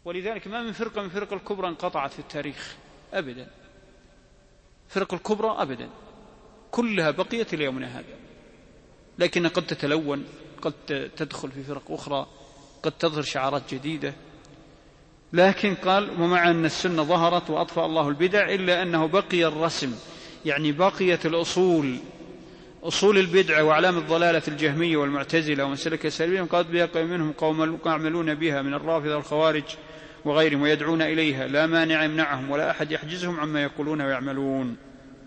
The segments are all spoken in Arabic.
ولذلك ما من فرقة من فرق الكبرى انقطعت في التاريخ أبدا، فرق الكبرى أبدا، كلها بقيت إلى يومنا هذا، لكن قد تتلون، قد تدخل في فرق أخرى، قد تظهر شعارات جديدة. لكن قال ومع أن السنة ظهرت وأطفأ الله البدع إلا أنه بقي الرسم، يعني بقيت الأصول، أصول البدع وأعلام الضلالة الجهمية والمعتزلة ومسلك السلبيين، قد بقي منهم قوم يعملون بها من الرافضة والخوارج وغيرهم ويدعون إليها، لا مانع يمنعهم ولا أحد يحجزهم عما يقولون ويعملون.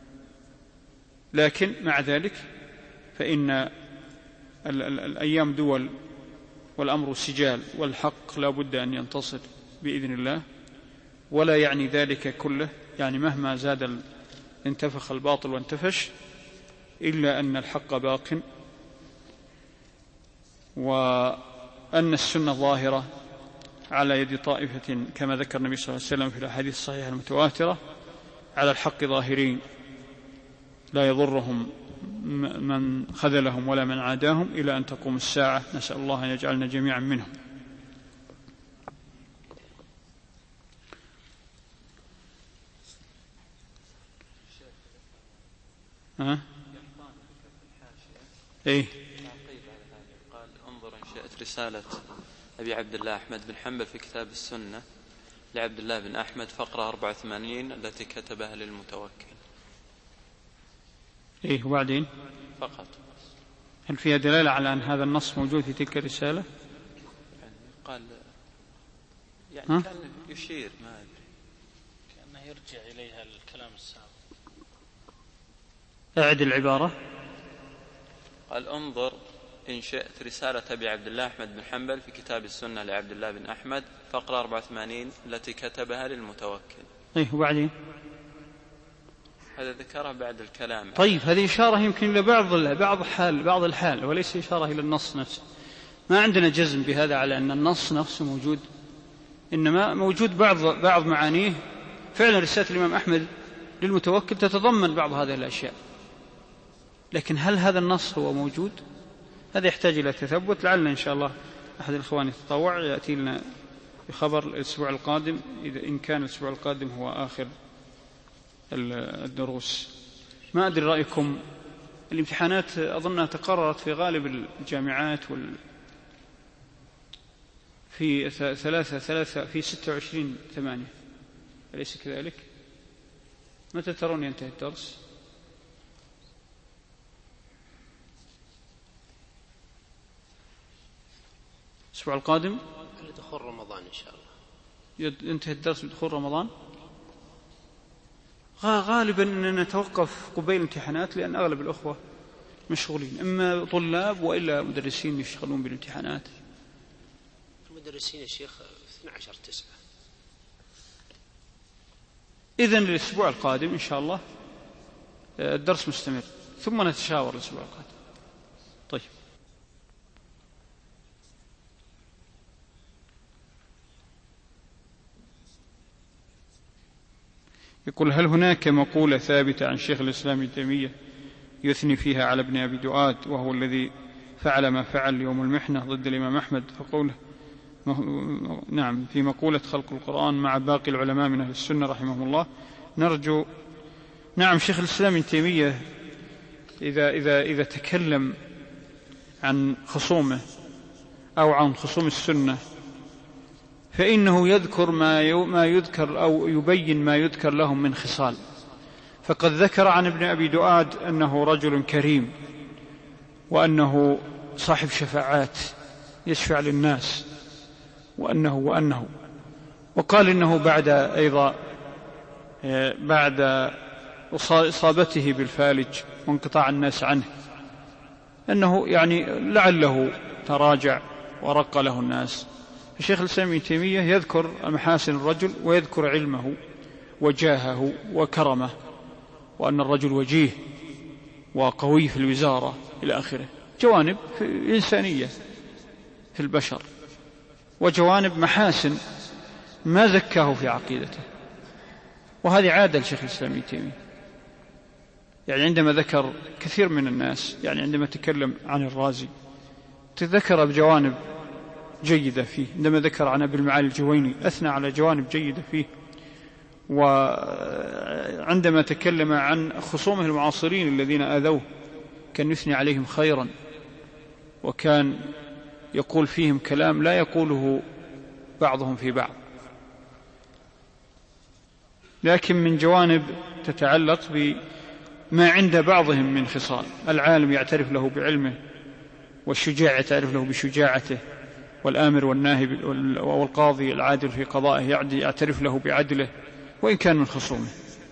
لكن مع ذلك فإن الأيام دول والأمر سجال، والحق لا بد أن ينتصر بإذن الله، ولا يعني ذلك كله، يعني مهما زاد انتفخ الباطل وانتفش، إلا أن الحق باق، وأن السنة ظاهرة على يد طائفة كما ذكر النبي صلى الله عليه وسلم في الأحاديث الصحيحة المتواترة، على الحق ظاهرين لا يضرهم من خذلهم ولا من عاداهم إلى أن تقوم الساعة، نسأل الله أن يجعلنا جميعا منهم. إيه؟ قال انظر إن شئت رسالة أبي عبد الله أحمد بن حنبل في كتاب السنة لعبد الله بن أحمد فقرة 84 التي كتبها للمتوكل. إيه وبعدين؟ فقط. هل فيها دلالة على أن هذا النص موجود في تلك الرسالة؟ يعني قال يعني كان يشير، ما أدري، كأنه يرجع إليها الكلام السابق. أعد العبارة. قال انظر إن شئت رسالة أبي عبد الله أحمد بن حنبل في كتاب السنة لعبد الله بن أحمد فقرة 84 التي كتبها للمتوكل. إيه وبعدين؟ هذا ذكرها بعد الكلام. طيب هذه إشارة يمكن إلى بعض الحال وليس إشارة إلى النص نفسه. ما عندنا جزم بهذا على أن النص نفسه موجود، إنما موجود بعض معانيه. فعلا رسالة الإمام أحمد للمتوكل تتضمن بعض هذه الأشياء، لكن هل هذا النص هو موجود؟ هذا يحتاج إلى تثبت. لعلنا إن شاء الله أحد الإخوان يتطوع يأتي لنا بخبر الأسبوع القادم، إن كان الأسبوع القادم هو آخر الدروس. ما أدري رأيكم، الامتحانات أظنها تقررت في غالب الجامعات في 26/8، أليس كذلك؟ متى ترون ينتهي الدرس؟ الأسبوع القادم لدخول رمضان إن شاء الله ينتهي الدرس بدخول رمضان. غالبا أننا نتوقف قبيل الامتحانات، لأن أغلب الأخوة مشغولين، إما طلاب وإلا مدرسين يشغلون بالامتحانات. المدرسين يا شيخ 12/9. إذن الأسبوع القادم إن شاء الله الدرس مستمر، ثم نتشاور الأسبوع القادم. طيب. يقول هل هناك مقولة ثابتة عن شيخ الإسلام ابن تيمية يثني فيها على ابن أبي دؤاد وهو الذي فعل ما فعل يوم المحنة ضد الإمام أحمد؟ فقوله نعم في مقولة خلق القرآن مع باقي العلماء من أهل السنة رحمهم الله. نرجو نعم شيخ الإسلام ابن تيمية إذا تكلم عن خصومه أو عن خصوم السنة فإنه يذكر ما يذكر أو يبين ما يذكر لهم من خصال. فقد ذكر عن ابن أبي دؤاد أنه رجل كريم، وأنه صاحب شفاعات يشفع للناس، وأنه وقال إنه بعد إصابته بالفالج وانقطاع الناس عنه أنه يعني لعله تراجع ورق له الناس. الشيخ الإسلام ابن تيمية يذكر محاسن الرجل ويذكر علمه وجاهه وكرمه، وأن الرجل وجيه وقوي في الوزارة إلى آخره، جوانب إنسانية في البشر وجوانب محاسن ما زكاه في عقيدته. وهذه عادة الشيخ الإسلام ابن تيمية، يعني عندما ذكر كثير من الناس، يعني عندما تكلم عن الرازي تذكر بجوانب جيدة فيه، عندما ذكر عن أبي المعالي الجويني أثنى على جوانب جيدة فيه. وعندما تكلم عن خصومه المعاصرين الذين آذوه كان يثني عليهم خيرا، وكان يقول فيهم كلام لا يقوله بعضهم في بعض. لكن من جوانب تتعلق بما عند بعضهم من خصال، العالم يعترف له بعلمه، والشجاع يعترف له بشجاعته، والآمر والناهي والقاضي العادل في قضائه يعترف له بعدله وإن كان من خصومه.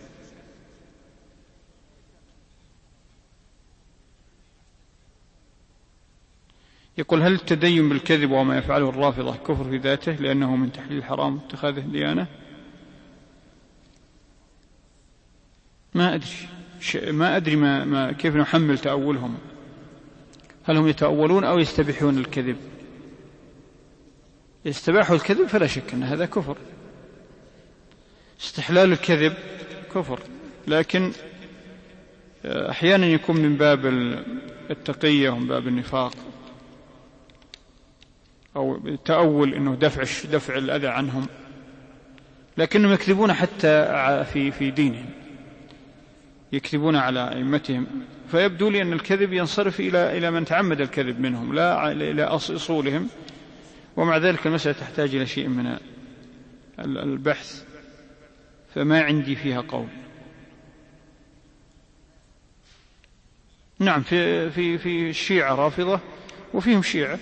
يقول: هل التدين بالكذب وما يفعله الرافضة كفر في ذاته لأنه من تحليل الحرام واتخاذه ديانة؟ ما أدري كيف نحمل تأولهم. هل هم يتأولون أو يستبيحون الكذب؟ يستباحوا الكذب فلا شك أن هذا كفر، استحلال الكذب كفر، لكن أحيانا يكون من باب التقية ومن باب النفاق، أو التأول أنه دفع الأذى عنهم، لكنهم يكذبون حتى في دينهم، يكذبون على أئمتهم. فيبدو لي أن الكذب ينصرف إلى من تعمد الكذب منهم، لا إلى أصولهم. ومع ذلك المسألة تحتاج إلى شيء من البحث، فما عندي فيها قول. نعم، في الشيعة رافضة وفيهم شيعة.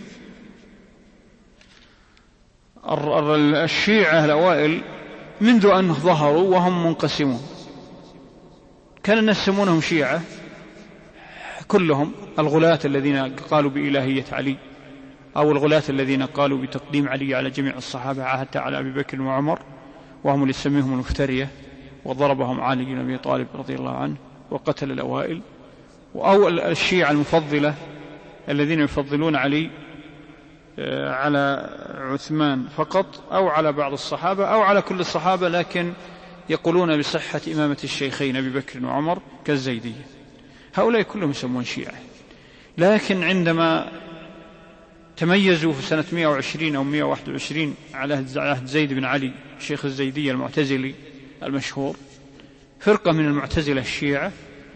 الشيعة الأوائل منذ أن ظهروا وهم منقسمون كان الناس يسمونهم شيعة كلهم، الغلاة الذين قالوا بإلهية علي، أو الغلاة الذين قالوا بتقديم علي على جميع الصحابة حتى على أبي بكر وعمر، وهم اللي يسميهم المفترية، وضربهم علي بن أبي طالب رضي الله عنه وقتل الأوائل. أو الشيعة المفضلة الذين يفضلون علي على عثمان فقط، أو على بعض الصحابة، أو على كل الصحابة، لكن يقولون بصحة إمامة الشيخين أبي بكر وعمر كالزيدية. هؤلاء كلهم يسمون شيعة. لكن عندما تميزوا في سنة 120 أو 121 على عهد زيد بن علي شيخ الزيدية المعتزلي المشهور، فرقة من المعتزلة الشيعة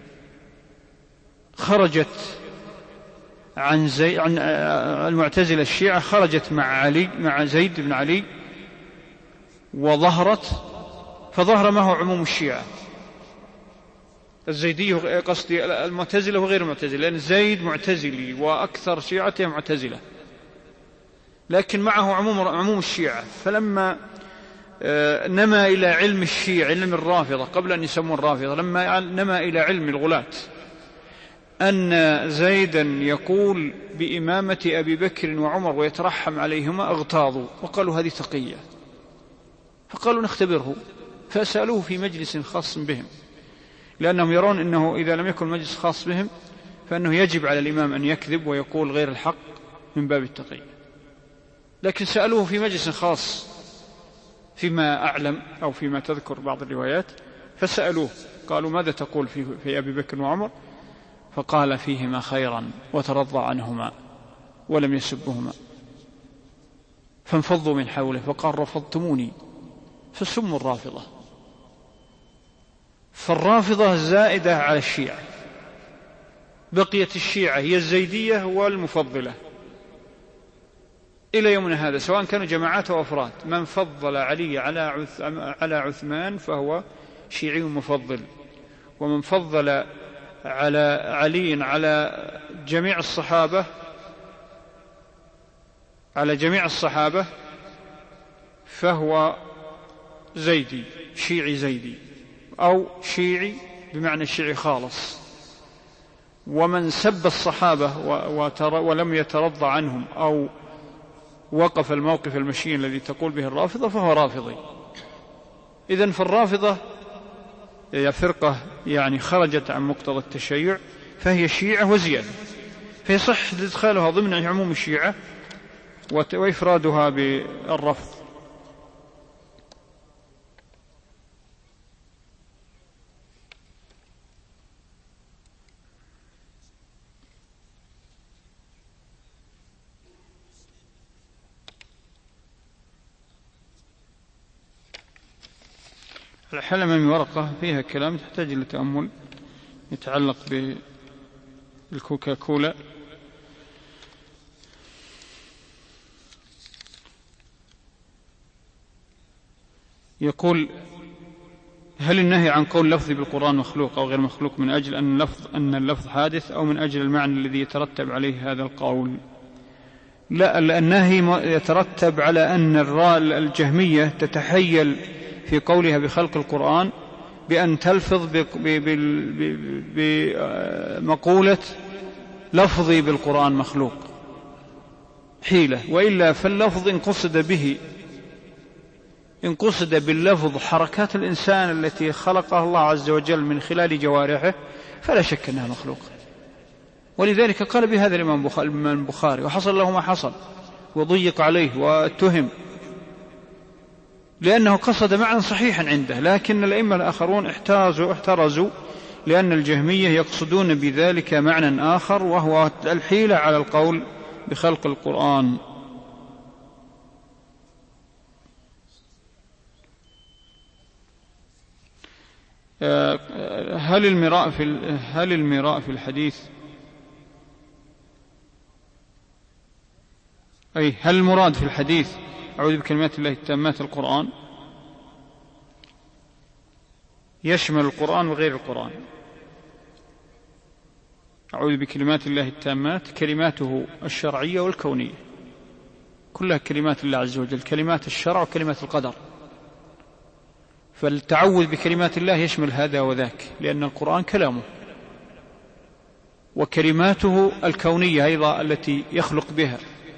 خرجت عن المعتزلة الشيعة، خرجت مع زيد بن علي فظهر ما هو عموم الشيعة. الزيدي قصدي المعتزلة وغير المعتزلة، لأن زيد معتزلي وأكثر شيعته معتزلة، لكن معه عموم الشيعة. فلما نما إلى علم الشيعة، علم الرافضة قبل أن يسمون الرافضة، لما نما إلى علم الغلاة أن زيدا يقول بإمامة أبي بكر وعمر ويترحم عليهما، اغتاظوا وقالوا هذه تقية، فقالوا نختبره، فسألوه في مجلس خاص بهم، لأنهم يرون أنه إذا لم يكن مجلس خاص بهم فأنه يجب على الإمام أن يكذب ويقول غير الحق من باب التقية. لكن سألوه في مجلس خاص فيما أعلم أو فيما تذكر بعض الروايات، فسألوه قالوا ماذا تقول في أبي بكر وعمر؟ فقال فيهما خيرا وترضى عنهما ولم يسبهما، فانفضوا من حوله فقال رفضتموني، فسموا الرافضة. فالرافضة زائدة على الشيعة، بقيت الشيعة هي الزيدية والمفضلة إلى يومنا هذا، سواء كانوا جماعات أو أفراد. من فضل علي على عثمان فهو شيعي مفضل، ومن فضل على علي على جميع الصحابة فهو زيدي، شيعي زيدي، أو شيعي بمعنى شيعي خالص. ومن سب الصحابة ولم يترضى عنهم أو وقف الموقف المشين الذي تقول به الرافضة فهو رافضي. إذن فالرافضة هي فرقة يعني خرجت عن مقتضى التشيع، فهي شيعة وزيادة، فيصح إدخالها ضمن عموم الشيعة وإفرادها بالرفض. الحل أمامي ورقة فيها كلام تحتاج إلى تأمل يتعلق بالكوكاكولا. يقول: هل النهي عن قول لفظي بالقرآن مخلوق أو غير مخلوق من أجل أن اللفظ حادث، أو من أجل المعنى الذي يترتب عليه هذا القول؟ لا، النهي يترتب على أن الجهمية تتحيل في قولها بخلق القرآن بأن تلفظ بمقولة لفظي بالقرآن مخلوق حيلة، وإلا فاللفظ إن قصد باللفظ حركات الإنسان التي خلقها الله عز وجل من خلال جوارحه فلا شك أنها مخلوقة. ولذلك قال بهذا الإمام البخاري، وحصل له ما حصل وضيق عليه واتهم، لأنه قصد معنى صحيحا عنده. لكن الأئمة الآخرون احترزوا لأن الجهمية يقصدون بذلك معنى آخر، وهو الحيلة على القول بخلق القرآن. هل المراء في الحديث، أي هل المراد في الحديث أعوذ بكلمات الله التامات القرآن؟ يشمل القرآن وغير القرآن. أعوذ بكلمات الله التامات كلماته الشرعية والكونية، كلها كلمات الله عز وجل، كلمات الشرع وكلمات القدر. فالتعوذ بكلمات الله يشمل هذا وذاك، لأن القرآن كلامه، وكلماته الكونية أيضا التي يخلق بها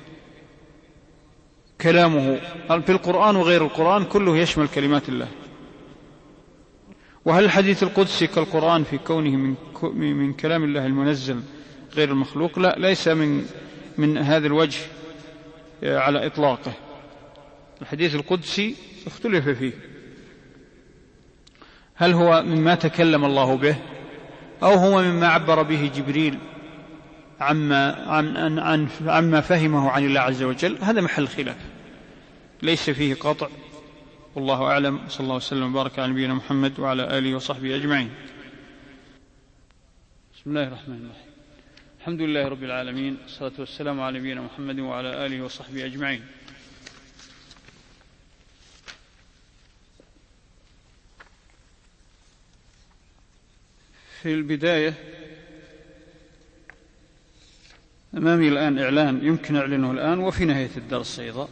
كلامه في القرآن وغير القرآن كله يشمل كلمات الله. وهل الحديث القدسي كالقرآن في كونه من كلام الله المنزل غير المخلوق؟ لا، ليس من هذا الوجه على إطلاقه. الحديث القدسي اختلف فيه، هل هو مما تكلم الله به أو هو مما عبر به جبريل عما فهمه عن الله عز وجل؟ هذا محل خلاف ليس فيه قطع، والله أعلم. صلى الله وسلم وبارك على نبينا محمد وعلى آله وصحبه أجمعين. بسم الله الرحمن الرحيم، الحمد لله رب العالمين، الصلاة والسلام على نبينا محمد وعلى آله وصحبه أجمعين. في البداية أمامي الآن إعلان يمكن أعلنه الآن وفي نهاية الدرس أيضا.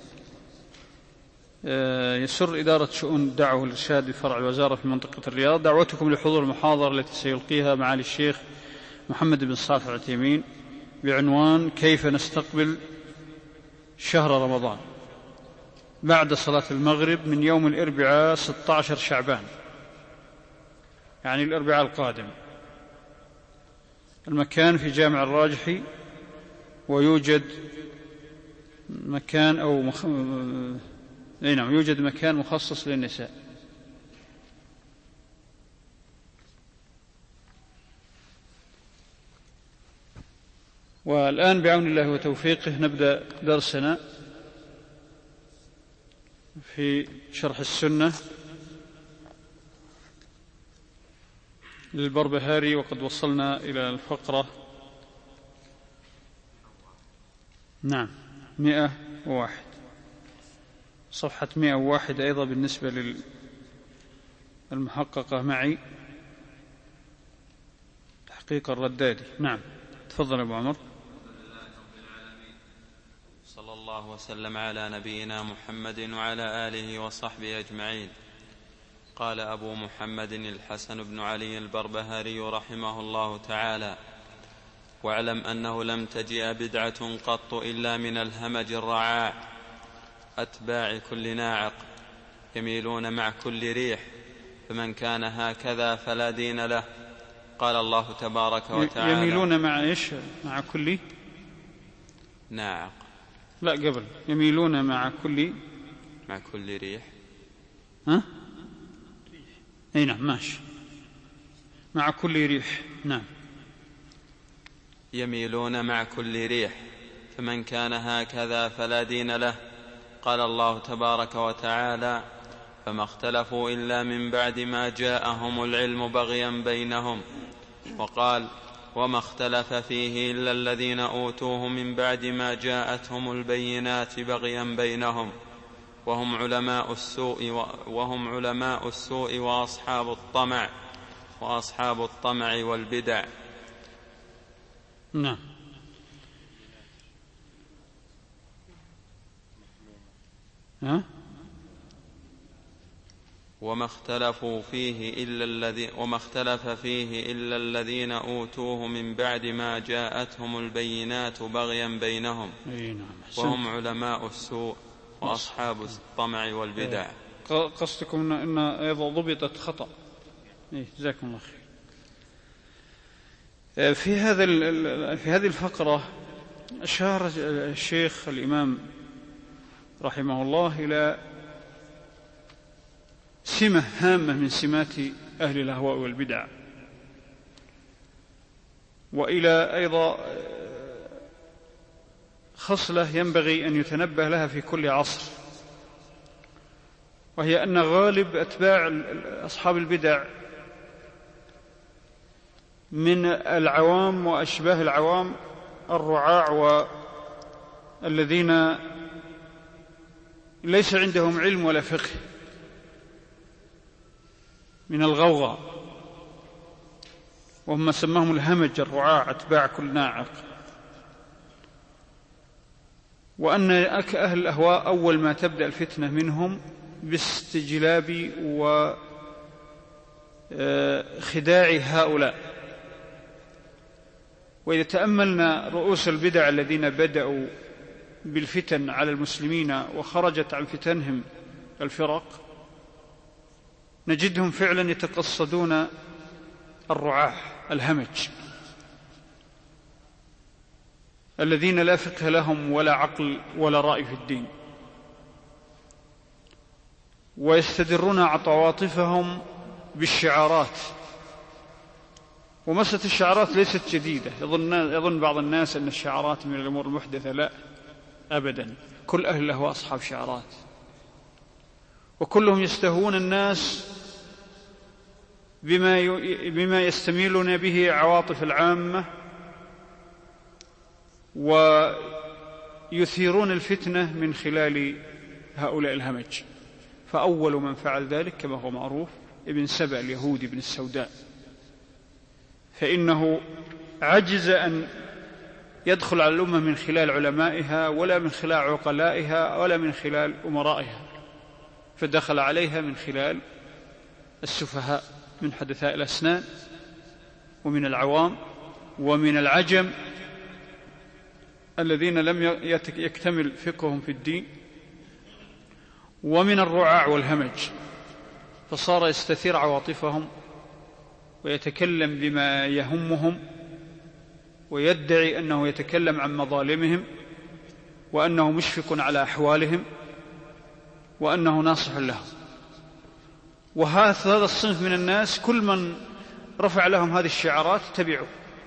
يسر إدارة شؤون الدعوة والإرشاد بفرع الوزارة في منطقة الرياض دعوتكم لحضور المحاضرة التي سيلقيها معالي الشيخ محمد بن صالح العثيمين بعنوان كيف نستقبل شهر رمضان، بعد صلاة المغرب من يوم الأربعاء 16 شعبان، يعني الأربعاء القادم. المكان في جامع الراجحي، ويوجد مكان يوجد مكان مخصص للنساء. والآن بعون الله وتوفيقه نبدأ درسنا في شرح السنة للبربهاري، وقد وصلنا إلى الفقرة 101، صفحة 101 أيضا بالنسبة للمحققة معي تحقيق الردادي. نعم، تفضل أبو عمر. صلى الله وسلم على نبينا محمد وعلى آله وصحبه أجمعين. قال أبو محمد الحسن بن علي البربهاري رحمه الله تعالى: واعلم أنه لم تجئ بدعة قط إلا من الهمج الرعاع أتباع كل ناعق، يميلون مع كل ريح، فمن كان هكذا فلا دين له. قال الله تبارك وتعالى: يميلون مع إيش؟ مع كل ناعق، لا قبل يميلون مع كل ريح. ها؟ أي نعم، ماشي، مع كل ريح. نعم، يميلون مع كل ريح، فمن كان هكذا فلا دين له. قال الله تبارك وتعالى: فما اختلفوا إلا من بعد ما جاءهم العلم بغيا بينهم. وقال: وما اختلف فيه إلا الذين أوتوه من بعد ما جاءتهم البينات بغيا بينهم وهم علماء السوء وأصحاب الطمع والبدع. نعم. وما اختلف فيه إلا الذين أوتوه من بعد ما جاءتهم البينات بغيا بينهم وهم علماء السوء وأصحاب الطمع والبدع. قصدكم أن أيضا ضبطت خطأ. جزاكم الله خير. في هذه الفقرة أشار الشيخ الإمام رحمه الله إلى سمة هامة من سمات أهل الأهواء والبدع، وإلى أيضا خصلة ينبغي أن يتنبه لها في كل عصر، وهي أن غالب أتباع أصحاب البدع من العوام وأشباه العوام الرعاع والذين ليس عندهم علم ولا فقه، من الغوغاء، وهم سماهم الهمج الرعاع أتباع كل ناعق. وأن أهل الأهواء أول ما تبدأ الفتنة منهم باستجلاب وخداع هؤلاء. وإذا تأملنا رؤوس البدع الذين بدأوا بالفتن على المسلمين وخرجت عن فتنهم الفرق، نجدهم فعلا يتقصدون الرعاة الهمج الذين لا فقه لهم ولا عقل ولا رأي في الدين، ويستدرون عواطفهم بالشعارات. ومسألة الشعارات ليست جديدة، يظن بعض الناس أن الشعارات من الأمور المحدثة. لا أبدا، كل أهل الأهواء أصحاب شعارات، وكلهم يستهون الناس بما يستميلون به عواطف العامة، ويثيرون الفتنة من خلال هؤلاء الهمج. فأول من فعل ذلك كما هو معروف ابن سبأ اليهودي ابن السوداء، فإنه عجز أن يدخل على الأمة من خلال علمائها ولا من خلال عقلائها ولا من خلال أمرائها، فدخل عليها من خلال السفهاء من حدثاء الأسنان ومن العوام ومن العجم الذين لم يكتمل فقههم في الدين، ومن الرعاع والهمج، فصار يستثير عواطفهم ويتكلم بما يهمهم ويدعي أنه يتكلم عن مظالمهم وأنه مشفق على أحوالهم وأنه ناصح لهم. وهذا الصنف من الناس كل من رفع لهم هذه الشعارات تبعوا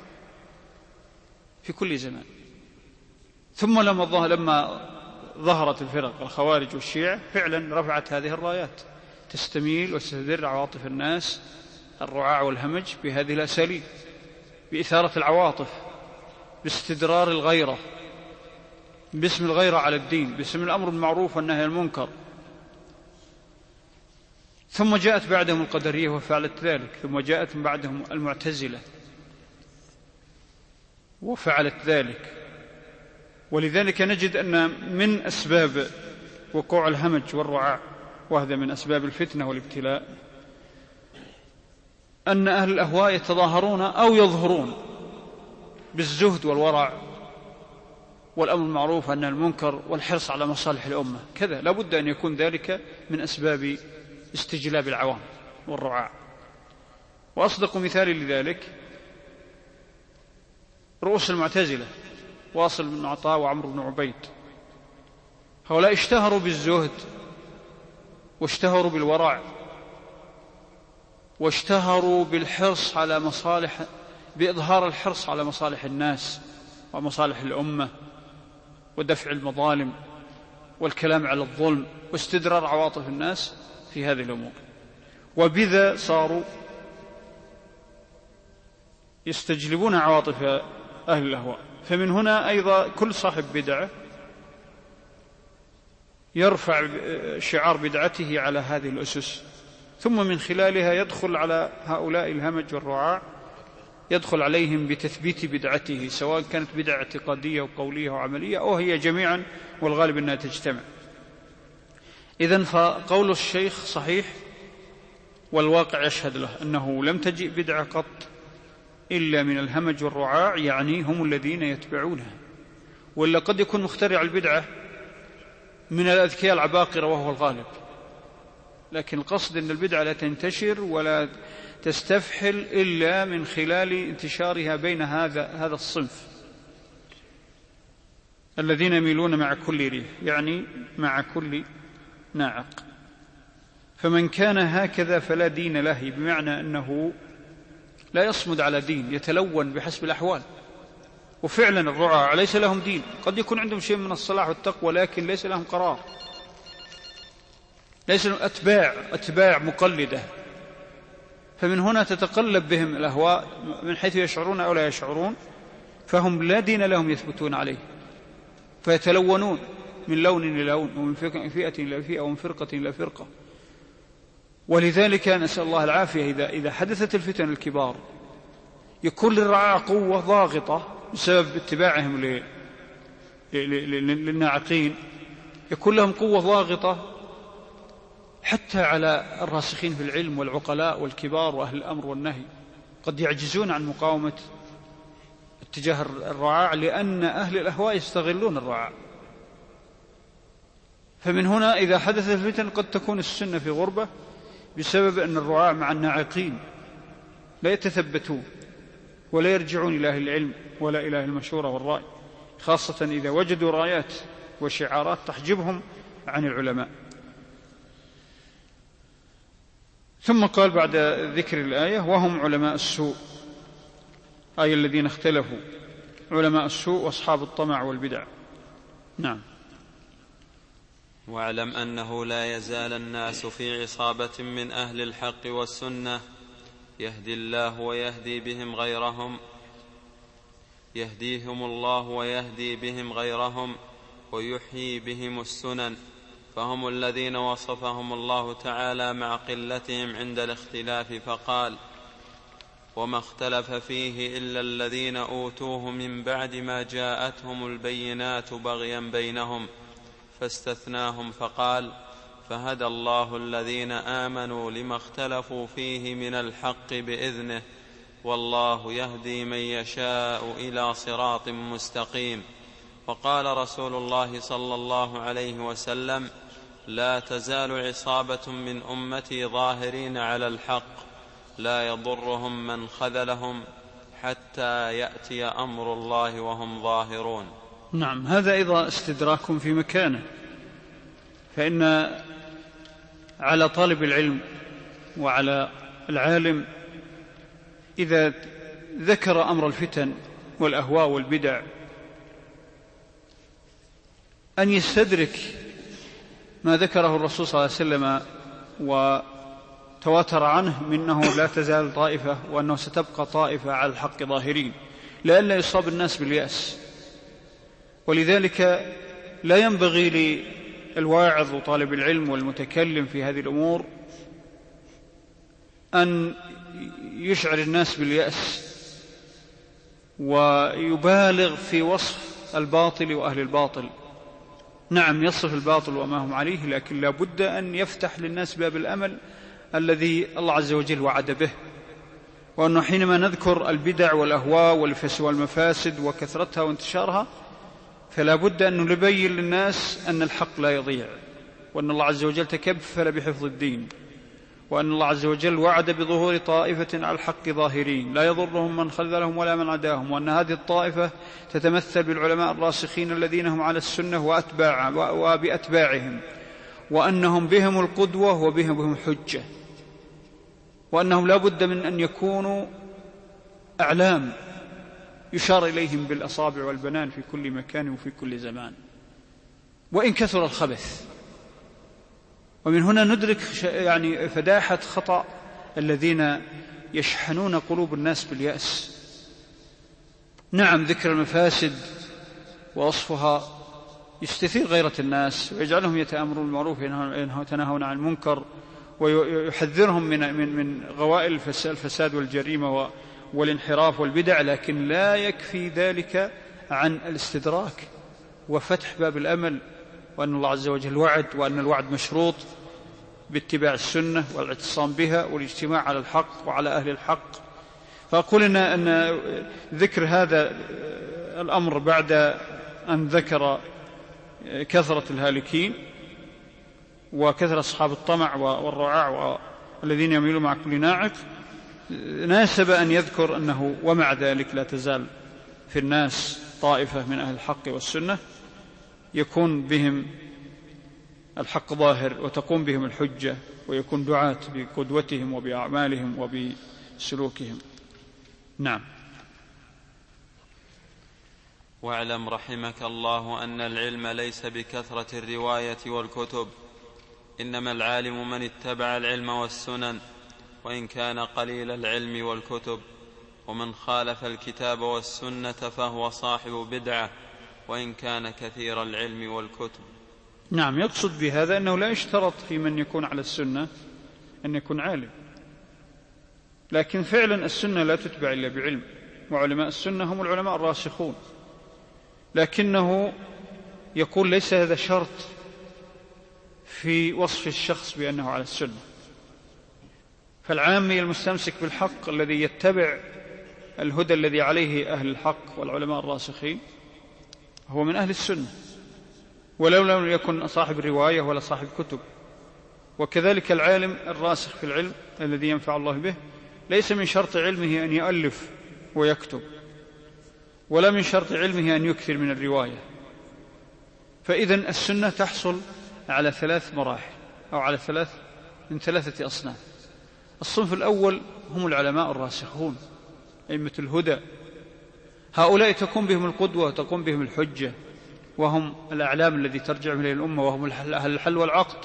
في كل زمان. ثم لما ظهرت الفرق الخوارج والشيعة فعلا رفعت هذه الرايات، تستميل وتستدر عواطف الناس الرعاع والهمج بهذه الأساليب، بإثارة العواطف، باستدرار الغيرة، باسم الغيرة على الدين، باسم الأمر بالمعروف والنهي عن المنكر. ثم جاءت بعدهم القدرية وفعلت ذلك، ثم جاءت بعدهم المعتزلة وفعلت ذلك. ولذلك نجد أن من أسباب وقوع الهمج والرعاع، وهذا من أسباب الفتنة والابتلاء، أن أهل الأهواء يتظاهرون أو يظهرون بالزهد والورع والأمر المعروف عن المنكر والحرص على مصالح الأمة، كذا لا بد أن يكون ذلك من أسباب استجلاب العوام والرعاع. وأصدق مثال لذلك رؤوس المعتزلة، واصل بن عطاء وعمرو بن عبيد. هؤلاء اشتهروا بالزهد واشتهروا بالورع واشتهروا بالحرص على بإظهار الحرص على مصالح الناس ومصالح الأمة ودفع المظالم والكلام على الظلم واستدرار عواطف الناس. في هذه الأمور، وبذا صاروا يستجلبون عواطف أهل الأهواء. فمن هنا أيضا كل صاحب بدعة يرفع شعار بدعته على هذه الأسس، ثم من خلالها يدخل على هؤلاء الهمج والرعاع، يدخل عليهم بتثبيت بدعته، سواء كانت بدعة اعتقادية وقولية وعملية أو هي جميعا، والغالب أنها تجتمع. إذن فقول الشيخ صحيح، والواقع يشهد له أنه لم تجئ بدعة قط إلا من الهمج والرعاع، يعني هم الذين يتبعونها، ولا قد يكون مخترع البدعة من الأذكياء العباقرة وهو الغالب، لكن القصد أن البدعة لا تنتشر ولا تستفحل إلا من خلال انتشارها بين هذا الصنف الذين يميلون مع كل ريح، يعني مع كل ناعق. فمن كان هكذا فلا دين له، بمعنى أنه لا يصمد على دين، يتلون بحسب الأحوال. وفعلا الرعاة ليس لهم دين، قد يكون عندهم شيء من الصلاح والتقوى لكن ليس لهم قرار، ليس لهم أتباع مقلدة. فمن هنا تتقلب بهم الأهواء من حيث يشعرون أو لا يشعرون، فهم لا دين لهم يثبتون عليه، فيتلونون من لون إلى لون، ومن فئة إلى فئة، ومن فرقة إلى فرقة. ولذلك نسأل الله العافية، إذا حدثت الفتن الكبار يكون للرعاع قوة ضاغطة بسبب اتباعهم للناعقين، يكون لهم قوة ضاغطة حتى على الراسخين في العلم والعقلاء والكبار وأهل الأمر والنهي، قد يعجزون عن مقاومة اتجاه الرعاع، لأن أهل الأهواء يستغلون الرعاع. فمن هنا إذا حدث الفتن قد تكون السنة في غربة بسبب أن الرعاع مع الناعقين لا يتثبتون ولا يرجعون إلى أهل العلم ولا إلى أهل المشورة والرأي، خاصة إذا وجدوا رايات وشعارات تحجبهم عن العلماء. ثم قال بعد ذكر الآية: وهم علماء السوء، أي الذين اختلفوا، علماء السوء وأصحاب الطمع والبدع. نعم. واعلم أنه لا يزال الناس في عصابة من أهل الحق والسنة، يهدي الله ويهدي بهم غيرهم، يهديهم الله ويهدي بهم غيرهم، ويحيي بهم السنن، فهم الذين وصفهم الله تعالى مع قلتهم عند الاختلاف، فقال: وما اختلف فيه إلا الذين أوتوه من بعد ما جاءتهم البينات بغيا بينهم، فاستثناهم فقال: فهدى الله الذين آمنوا لما اختلفوا فيه من الحق بإذنه، والله يهدي من يشاء إلى صراط مستقيم. وقال رسول الله صلى الله عليه وسلم: لا تزال عصابة من أمتي ظاهرين على الحق، لا يضرهم من خذلهم حتى يأتي أمر الله وهم ظاهرون. نعم، هذا أيضا استدراك في مكانه، فإن على طالب العلم وعلى العالم إذا ذكر أمر الفتن والأهواء والبدع أن يستدرك ما ذكره الرسول صلى الله عليه وسلم وتواتر عنه منه لا تزال طائفة، وأنه ستبقى طائفة على الحق ظاهرين، لئلا يصاب الناس باليأس. ولذلك لا ينبغي للواعظ وطالب العلم والمتكلم في هذه الأمور أن يشعر الناس باليأس ويبالغ في وصف الباطل وأهل الباطل. نعم، يصف الباطل وما هم عليه، لكن لا بد أن يفتح للناس باب الأمل الذي الله عز وجل وعد به، وأنه حينما نذكر البدع والأهواء والمفاسد وكثرتها وانتشارها، فلا بد أن نبين للناس أن الحق لا يضيع، وأن الله عز وجل تكفل بحفظ الدين، وأن الله عز وجل وعد بظهور طائفة على الحق ظاهرين لا يضرهم من خذلهم ولا من عداهم، وأن هذه الطائفة تتمثل بالعلماء الراسخين الذين هم على السنة وبأتباعهم، وأنهم بهم القدوة وبهم حجة، وأنهم لا بد من أن يكونوا أعلام يشار إليهم بالأصابع والبنان في كل مكان وفي كل زمان، وإن كثر الخبث. ومن هنا ندرك يعني فداحة خطأ الذين يشحنون قلوب الناس باليأس. نعم، ذكر المفاسد ووصفها يستثير غيرة الناس ويجعلهم يتأمرون بالمعروف ويتناهون عن المنكر ويحذرهم من غوائل الفساد والجريمة والانحراف والبدع، لكن لا يكفي ذلك عن الاستدراك وفتح باب الأمل، وأن الله عز وجل وعد، وأن الوعد مشروط باتباع السنة والاعتصام بها والاجتماع على الحق وعلى أهل الحق. فأقول أن ذكر هذا الأمر بعد أن ذكر كثرة الهالكين وكثرة أصحاب الطمع والرعاع والذين يميلون مع كل ناعق، ناسب أن يذكر أنه ومع ذلك لا تزال في الناس طائفة من أهل الحق والسنة يكون بهم الحق ظاهر وتقوم بهم الحجة، ويكون دعاة بقدوتهم وبأعمالهم وبسلوكهم. نعم. واعلم رحمك الله أن العلم ليس بكثرة الرواية والكتب، إنما العالم من اتبع العلم والسنن، وإن كان قليل العلم والكتب، ومن خالف الكتاب والسنة فهو صاحب بدعة وإن كان كثير العلم والكتب. نعم، يقصد بهذا أنه لا يشترط في من يكون على السنة أن يكون عالم، لكن فعلا السنة لا تتبع إلا بعلم، وعلماء السنة هم العلماء الراسخون، لكنه يقول ليس هذا شرط في وصف الشخص بأنه على السنة. فالعامي المستمسك بالحق الذي يتبع الهدى الذي عليه أهل الحق والعلماء الراسخين هو من أهل السنة، ولو لم يكن صاحب الرواية ولا صاحب كتب. وكذلك العالم الراسخ في العلم الذي ينفع الله به ليس من شرط علمه أن يؤلف ويكتب، ولا من شرط علمه أن يكثر من الرواية. فإذن السنة تحصل على 3 مراحل، أو على من 3 أصناف. الصنف الأول هم العلماء الراسخون أئمة الهدى، هؤلاء تقوم بهم القدوة وتقوم بهم الحجة، وهم الأعلام الذي ترجع إليه الأمة، وهم أهل الحل والعقد،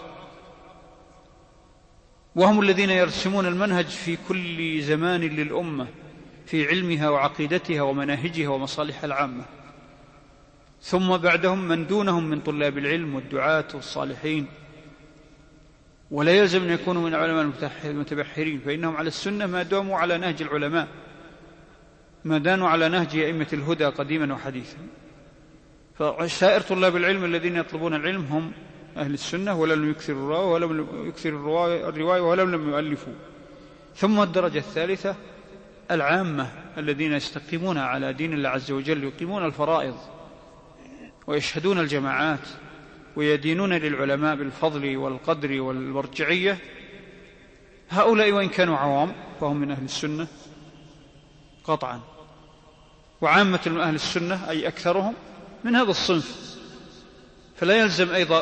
وهم الذين يرسمون المنهج في كل زمان للأمة في علمها وعقيدتها ومناهجها ومصالحها العامة. ثم بعدهم من دونهم من طلاب العلم والدعاة والصالحين، ولا يلزم أن يكونوا من العلماء المتبحرين، فإنهم على السنة ما داموا على نهج العلماء، ما دانوا على نهج أئمة الهدى قديما وحديثا. فسائر طلاب العلم الذين يطلبون العلم هم أهل السنة، ولم يكثروا الرواية ولم يؤلفوا. ثم الدرجة الثالثة العامة الذين يستقيمون على دين الله عز وجل، يقيمون الفرائض ويشهدون الجماعات ويدينون للعلماء بالفضل والقدر والمرجعية. هؤلاء وإن كانوا عوام فهم من أهل السنة قطعا، وعامة أهل السنة أي أكثرهم من هذا الصنف. فلا يلزم أيضا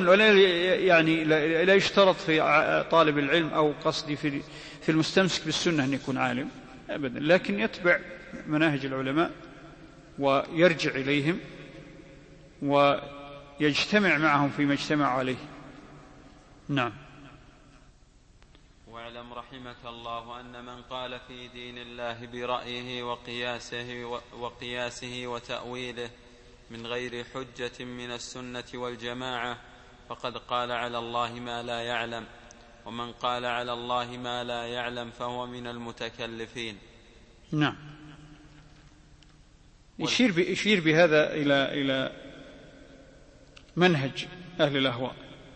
لا يشترط في طالب العلم أو قصدي في المستمسك بالسنة أن يكون عالم أبدا، لكن يتبع مناهج العلماء ويرجع إليهم ويجتمع معهم فيما اجتمع عليه. نعم. واعلم رحمك الله أن من قال في دين الله برأيه وقياسه وتأويله من غير حجة من السنة والجماعة فقد قال على الله ما لا يعلم، ومن قال على الله ما لا يعلم فهو من المتكلفين. نعم. يشير بهذا إلى منهج أهل الأهواء،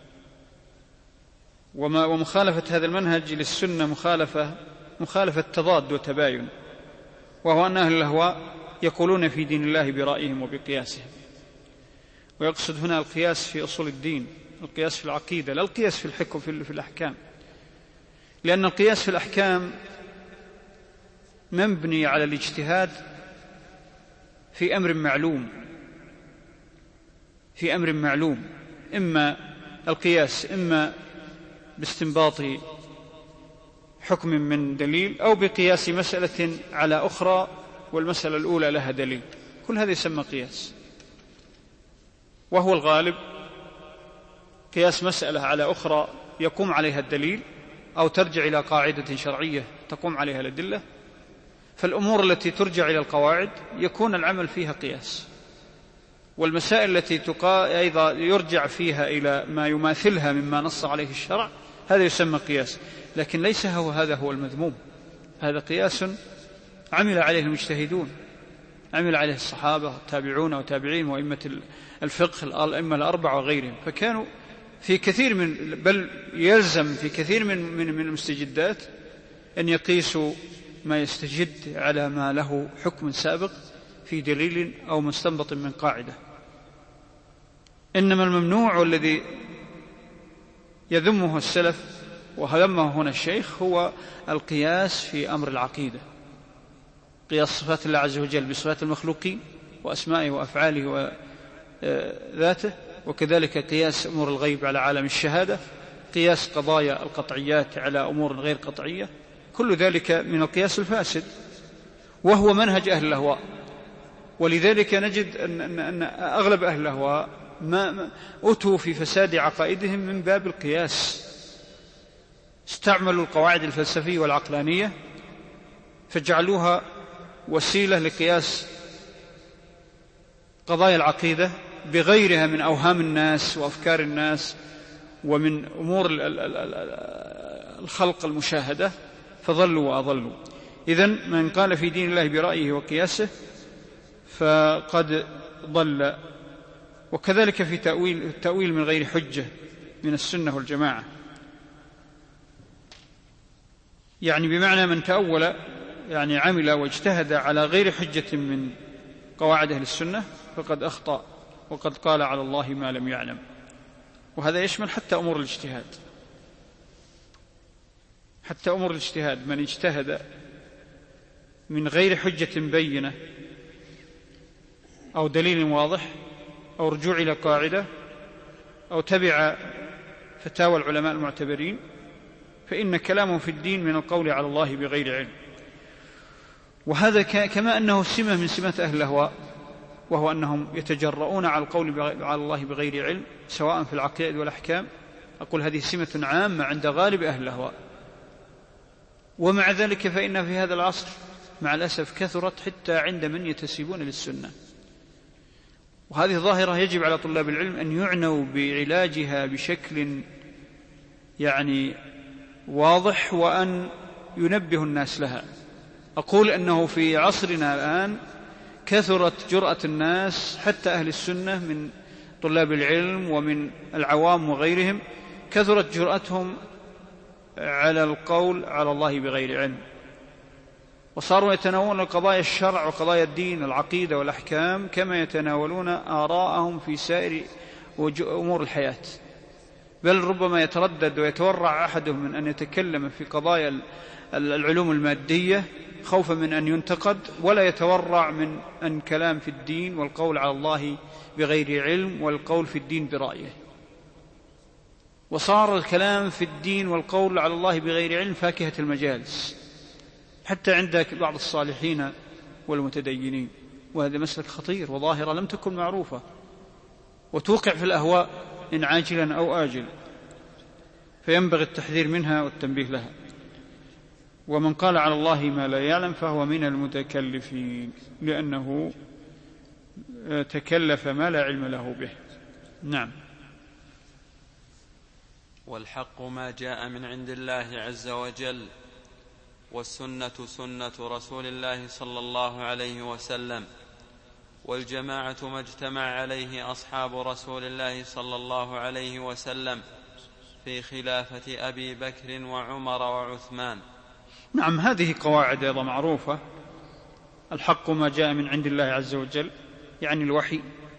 ومخالفة هذا المنهج للسنة مخالفة تضاد وتباين، وهو أن أهل الأهواء يقولون في دين الله برأيهم وبقياسهم. ويقصد هنا القياس في أصول الدين، القياس في العقيدة، لا القياس في الحكم في الأحكام، لأن القياس في الأحكام مبني على الاجتهاد في أمر معلوم، إما القياس إما باستنباط حكم من دليل، أو بقياس مسألة على أخرى والمسألة الأولى لها دليل، كل هذا يسمى قياس. وهو الغالب قياس مسألة على أخرى يقوم عليها الدليل أو ترجع إلى قاعدة شرعية تقوم عليها الأدلة، فالأمور التي ترجع إلى القواعد يكون العمل فيها قياس، والمسائل التي أيضا يرجع فيها إلى ما يماثلها مما نص عليه الشرع هذا يسمى قياس، لكن ليس هذا هو المذموم. هذا قياس عمل عليه المجتهدون، عمل عليه الصحابة والتابعون وتابعين وأئمة الفقه الأئمة الأربعة وغيرهم، فكانوا في كثير بل يلزم في كثير من المستجدات أن يقيسوا ما يستجد على ما له حكم سابق في دليل أو مستنبط من قاعدة. إنما الممنوع والذي يذمه السلف وذمه هنا الشيخ هو القياس في أمر العقيدة، قياس صفات الله عز وجل بصفات المخلوقين وأسمائه وأفعاله وذاته، وكذلك قياس أمور الغيب على عالم الشهادة، قياس قضايا القطعيات على أمور غير قطعية، كل ذلك من القياس الفاسد وهو منهج أهل الأهواء. ولذلك نجد أن أغلب أهل الأهواء ما أتوا في فساد عقائدهم من باب القياس، استعملوا القواعد الفلسفية والعقلانية فجعلوها وسيلة لقياس قضايا العقيدة بغيرها من أوهام الناس وأفكار الناس ومن أمور الخلق المشاهدة، فضلوا وأضلوا. إذن من قال في دين الله برأيه وقياسه فقد ضل. وكذلك في التأويل من غير حجة من السنة والجماعة، يعني بمعنى من تأول يعني عمل واجتهد على غير حجة من قواعد أهل السنة فقد أخطأ وقد قال على الله ما لم يعلم. وهذا يشمل حتى أمور الاجتهاد، حتى أمور الاجتهاد من اجتهد من غير حجة بينة أو دليل واضح أو رجوع إلى قاعدة أو تبع فتاوى العلماء المعتبرين فإن كلامه في الدين من القول على الله بغير علم. وهذا كما أنه سمة من سمات أهل الأهواء، وهو أنهم يتجرؤون على القول على الله بغير علم سواء في العقائد والأحكام، أقول هذه سمة عامة عند غالب أهل الأهواء. ومع ذلك فإن في هذا العصر مع الأسف كثرت حتى عند من يتسيبون للسنة، وهذه ظاهرة يجب على طلاب العلم أن يعنوا بعلاجها بشكل يعني واضح وأن ينبه الناس لها. أقول أنه في عصرنا الآن كثرت جرأة الناس حتى أهل السنة من طلاب العلم ومن العوام وغيرهم، كثرت جرأتهم على القول على الله بغير علم، وصاروا يتناولون قضايا الشرع وقضايا الدين العقيدة والأحكام كما يتناولون آراءهم في سائر أمور الحياة، بل ربما يتردد ويتورع أحدهم من أن يتكلم في قضايا العلوم المادية خوفا من أن ينتقد، ولا يتورع من أن كلام في الدين والقول على الله بغير علم والقول في الدين برأيه. وصار الكلام في الدين والقول على الله بغير علم فاكهة المجالس حتى عند بعض الصالحين والمتدينين، وهذا مسلك خطير وظاهرة لم تكن معروفة وتوقع في الأهواء إن عاجلا أو آجل، فينبغي التحذير منها والتنبيه لها. ومن قال على الله ما لا يعلم فهو من المتكلفين لأنه تكلف ما لا علم له به. نعم. والحق ما جاء من عند الله عز وجل، والسنة سنة رسول الله صلى الله عليه وسلم، والجماعة ما اجتمع عليه أصحاب رسول الله صلى الله عليه وسلم في خلافة أبي بكر وعمر وعثمان. نعم، هذه قواعد أيضا معروفة. الحق ما جاء من عند الله عز وجل يعني الوحي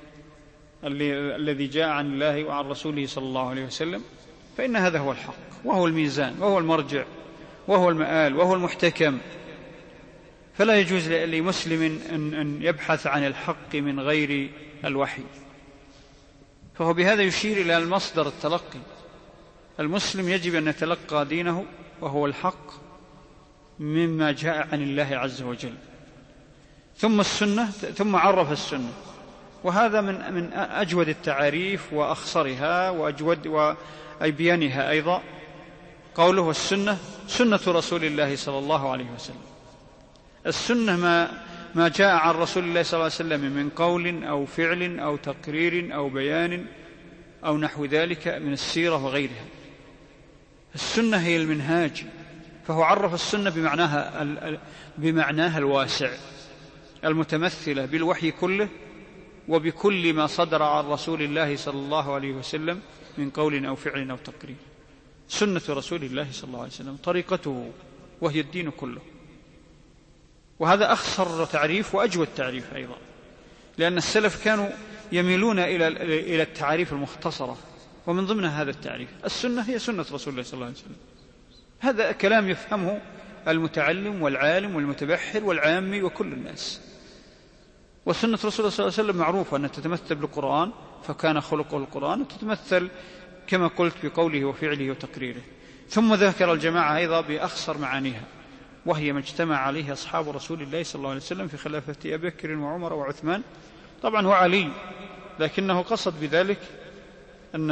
الذي جاء عن الله وعن رسوله صلى الله عليه وسلم، فإن هذا هو الحق وهو الميزان وهو المرجع وهو المآل وهو المحتكم، فلا يجوز لمسلم أن يبحث عن الحق من غير الوحي. فهو بهذا يشير إلى المصدر التلقي. المسلم يجب أن يتلقى دينه وهو الحق مما جاء عن الله عز وجل. ثم السنة، ثم عرف السنة وهذا من أجود التعاريف وأخصرها وأبينها أيضا قوله والسنة سنة رسول الله صلى الله عليه وسلم. السنة ما جاء عن رسول الله صلى الله عليه وسلم من قول أو فعل أو تقرير أو بيان أو نحو ذلك من السيرة وغيرها. السنة هي المنهاج، فهو عرف السنة بمعناها الواسع المتمثلة بالوحي كله وبكل ما صدر عن رسول الله صلى الله عليه وسلم من قول أو فعل أو تقرير. سنة رسول الله صلى الله عليه وسلم طريقته وهي الدين كله. وهذا أخصر تعريف وأجود تعريف أيضا، لأن السلف كانوا يميلون إلى التعريف المختصرة، ومن ضمنها هذا التعريف. السنة هي سنة رسول الله صلى الله عليه وسلم. هذا كلام يفهمه المتعلم والعالم والمتبحر والعامي وكل الناس. وسنة رسول الله صلى الله عليه وسلم معروفة أنها تتمثل بالقرآن، فكان خلقه القرآن، وتتمثل كما قلت بقوله وفعله وتقريره. ثم ذكر الجماعة أيضا بأخصر معانيها، وهي ما اجتمع عليه أصحاب رسول الله صلى الله عليه وسلم في خلافة أبي بكر وعمر وعثمان، طبعا وعلي، لكنه قصد بذلك أن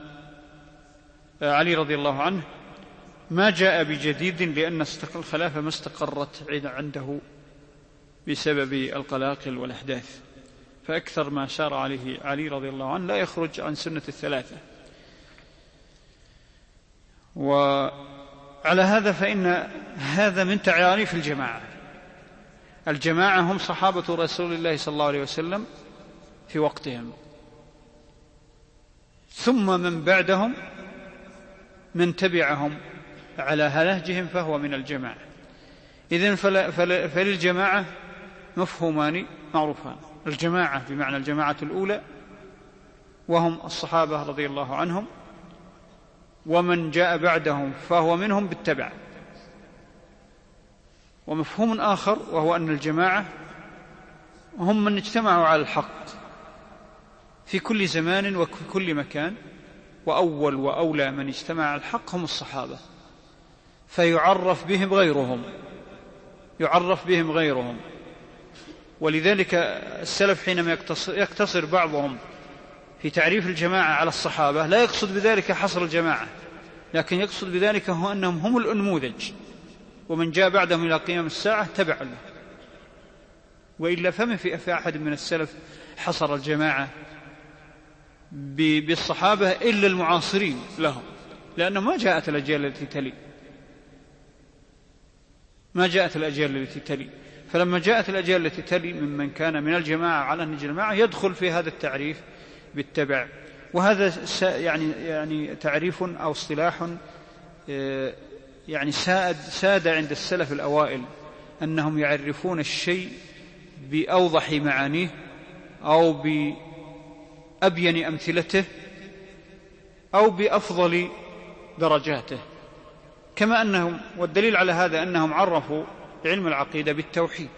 علي رضي الله عنه ما جاء بجديد، لأن الخلافة ما استقرت عنده بسبب القلاقل والأحداث، فأكثر ما شار عليه علي رضي الله عنه لا يخرج عن سنة الثلاثة. وعلى هذا فإن هذا من تعاريف الجماعة. الجماعة هم صحابة رسول الله صلى الله عليه وسلم في وقتهم، ثم من بعدهم من تبعهم على نهجهم فهو من الجماعة. إذن فللجماعة مفهومان معروفان: الجماعة بمعنى الجماعة الأولى وهم الصحابة رضي الله عنهم، ومن جاء بعدهم فهو منهم بالتبع. ومفهوم آخر وهو أن الجماعة هم من اجتمعوا على الحق في كل زمان وفي كل مكان، وأول وأولى من اجتمع على الحق هم الصحابة، فيعرف بهم غيرهم. ولذلك السلف حينما يقتصر بعضهم في تعريف الجماعة على الصحابة لا يقصد بذلك حصر الجماعة، لكن يقصد بذلك هو أنهم هم الأنموذج، ومن جاء بعدهم إلى قيام الساعة تبع له. وإلا فما في أحد من السلف حصر الجماعة بالصحابة إلا المعاصرين لهم، لأنه ما جاءت الأجيال التي تلي. فلما جاءت الأجيال التي تلي ممن كان من الجماعة على نهج الجماعة يدخل في هذا التعريف بالتبع. وهذا يعني تعريف أو اصطلاح يعني ساد عند السلف الأوائل، أنهم يعرفون الشيء بأوضح معانيه أو بأبين أمثلته أو بأفضل درجاته. كما أنهم، والدليل على هذا أنهم عرفوا علم العقيدة بالتوحيد،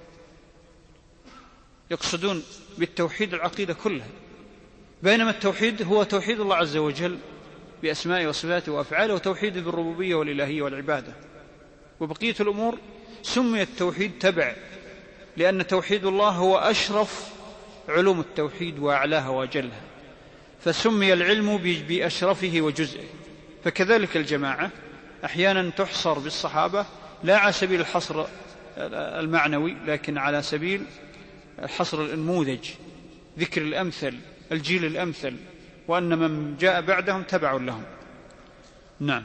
يقصدون بالتوحيد العقيدة كلها، بينما التوحيد هو توحيد الله عز وجل بأسمائه وصفاته وأفعاله، وتوحيد بالربوبية والإلهية والعبادة. وبقية الأمور سمي التوحيد تبع، لأن توحيد الله هو أشرف علوم التوحيد وأعلاها وأجلها، فسمي العلم بأشرفه وجزئه. فكذلك الجماعة أحيانا تحصر بالصحابة لا على سبيل الحصر المعنوي، لكن على سبيل الحصر النموذج، ذكر الأمثل، الجيل الأمثل، وأن من جاء بعدهم تبع لهم. نعم.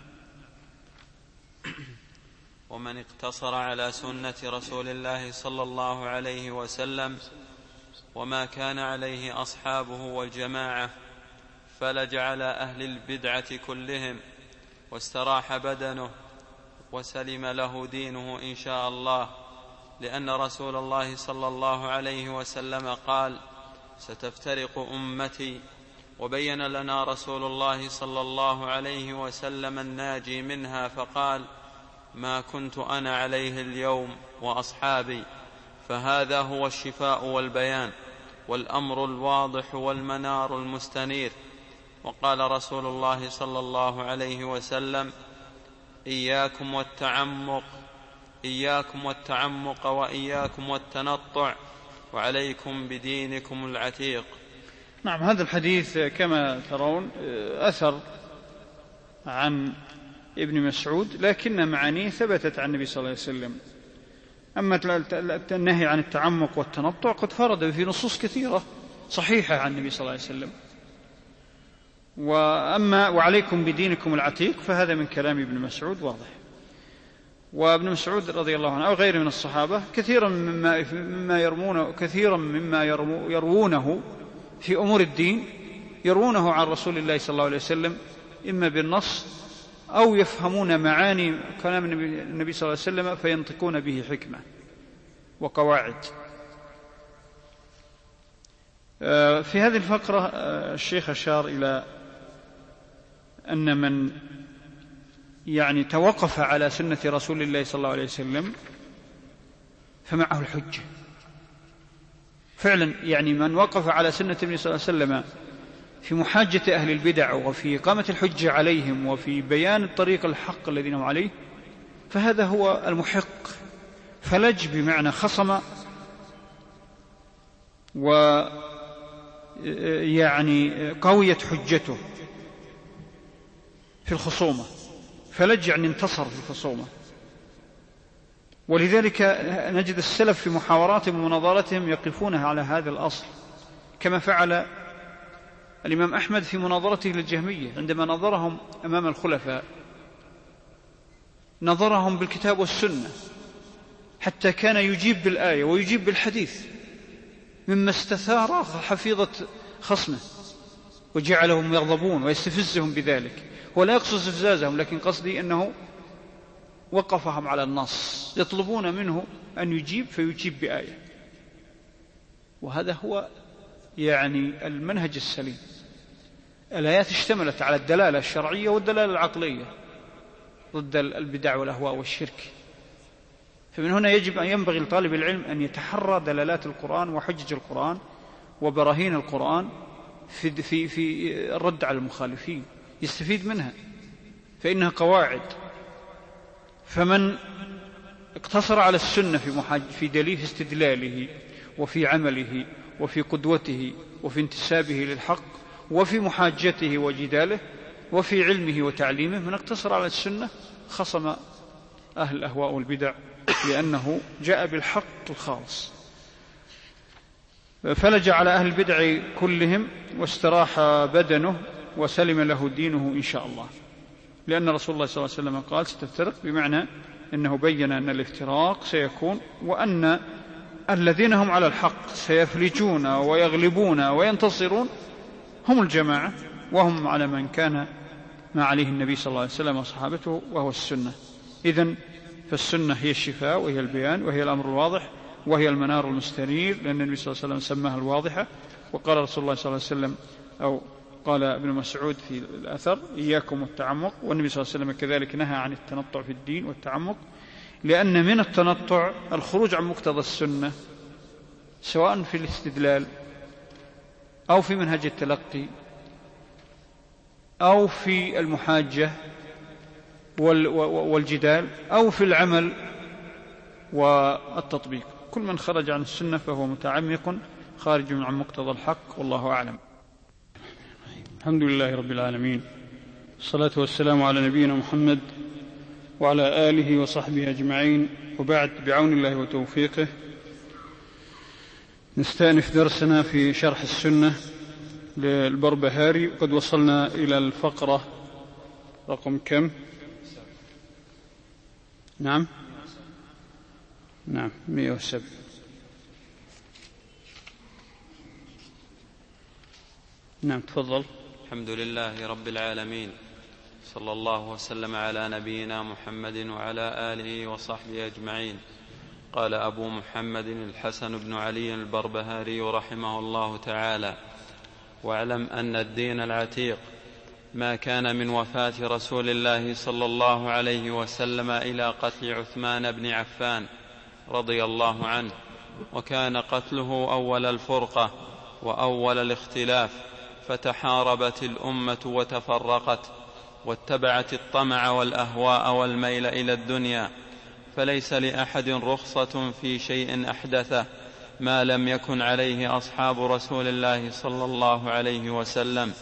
ومن اقتصر على سنة رسول الله صلى الله عليه وسلم وما كان عليه أصحابه والجماعة فلجعل أهل البدعة كلهم، واستراح بدنه وسلم له دينه إن شاء الله، لأن رسول الله صلى الله عليه وسلم قال: ستفترق أمتي. وبين لنا رسول الله صلى الله عليه وسلم الناجي منها فقال: ما كنت أنا عليه اليوم وأصحابي. فهذا هو الشفاء والبيان والأمر الواضح والمنار المستنير. وقال رسول الله صلى الله عليه وسلم: إياكم والتعمق وإياكم والتنطع، وعليكم بدينكم العتيق. نعم، هذا الحديث كما ترون أثر عن ابن مسعود، لكن معانيه ثبتت عن النبي صلى الله عليه وسلم. أما النهي عن التعمق والتنطع قد فرد في نصوص كثيرة صحيحة عن النبي صلى الله عليه وسلم. وأما وعليكم بدينكم العتيق فهذا من كلام ابن مسعود واضح. وابن مسعود رضي الله عنه أو غيره من الصحابة كثيرا مما يروونه في أمور الدين يروونه عن رسول الله صلى الله عليه وسلم إما بالنص أو يفهمون معاني كلام النبي صلى الله عليه وسلم فينطقون به حكمة وقواعد. في هذه الفقرة الشيخ أشار إلى أن من توقف على سنة رسول الله صلى الله عليه وسلم فمعه الحجة فعلا. من وقف على سنة النبي صلى الله عليه وسلم في محاجة أهل البدع وفي إقامة الحجة عليهم وفي بيان الطريق الحق الذين هم عليه فهذا هو المحق. فلج بمعنى خصم، قويت حجته في الخصومة. فلج انتصر في الخصومة. ولذلك نجد السلف في محاوراتهم ومناظراتهم يقفون على هذا الأصل، كما فعل الإمام أحمد في مناظرته للجهمية عندما نظرهم أمام الخلفاء، نظرهم بالكتاب والسنة حتى كان يجيب بالآية ويجيب بالحديث، مما استثار حفيظة خصمه وجعلهم يغضبون ويستفزهم بذلك. ولا يقصد استفزازهم، لكن قصدي أنه وقفهم على النص، يطلبون منه أن يجيب فيجيب بآية. وهذا هو المنهج السليم. الآيات اشتملت على الدلالة الشرعية والدلالة العقلية ضد البدع والأهواء والشرك. فمن هنا ينبغي لطالب العلم أن يتحرى دلالات القرآن وحجج القرآن وبراهين القرآن في الرد على المخالفين، يستفيد منها فإنها قواعد. فمن اقتصر على السنة في دليل استدلاله وفي عمله وفي قدوته وفي انتسابه للحق وفي محاجته وجداله وفي علمه وتعليمه، من اقتصر على السنة خصم أهل الأهواء والبدع، لأنه جاء بالحق الخالص. فلج على أهل البدع كلهم واستراح بدنه وسلم له دينه إن شاء الله، لأن رسول الله صلى الله عليه وسلم قال ستفترق، بمعنى أنه بين أن الافتراق سيكون، وأن الذين هم على الحق سيفلجون ويغلبون وينتصرون هم الجماعة، وهم على من كان ما عليه النبي صلى الله عليه وسلم وصحابته وهو السنة. إذن فالسنة هي الشفاء وهي البيان وهي الأمر الواضح وهي المنار المستنير، لأن النبي صلى الله عليه وسلم سماها الواضحة. وقال رسول الله صلى الله عليه وسلم أو قال ابن مسعود في الأثر إياكم والتعمق، والنبي صلى الله عليه وسلم كذلك نهى عن التنطع في الدين والتعمق، لأن من التنطع الخروج عن مقتضى السنة سواء في الاستدلال أو في منهج التلقي أو في المحاجة والجدال أو في العمل والتطبيق. كل من خرج عن السنة فهو متعمق خارج عن مقتضى الحق، والله أعلم. الحمد لله رب العالمين، الصلاة والسلام على نبينا محمد وعلى آله وصحبه أجمعين، وبعد، بعون الله وتوفيقه نستأنف درسنا في شرح السنة للبربهاري، وقد وصلنا إلى الفقرة رقم كم؟ نعم 107. نعم تفضل. الحمد لله رب العالمين، صلى الله وسلم على نبينا محمد وعلى آله وصحبه أجمعين. قال أبو محمد الحسن بن علي البربهاري رحمه الله تعالى: واعلم أن الدين العتيق ما كان من وفاة رسول الله صلى الله عليه وسلم إلى قتل عثمان بن عفان رضي الله عنه، وكان قتله أول الفرقة وأول الاختلاف، فتحاربت الأمة وتفرقت واتبعت الطمع والأهواء والميل إلى الدنيا، فليس لأحد رخصة في شيء أحدثه ما لم يكن عليه أصحاب رسول الله صلى الله عليه وسلم،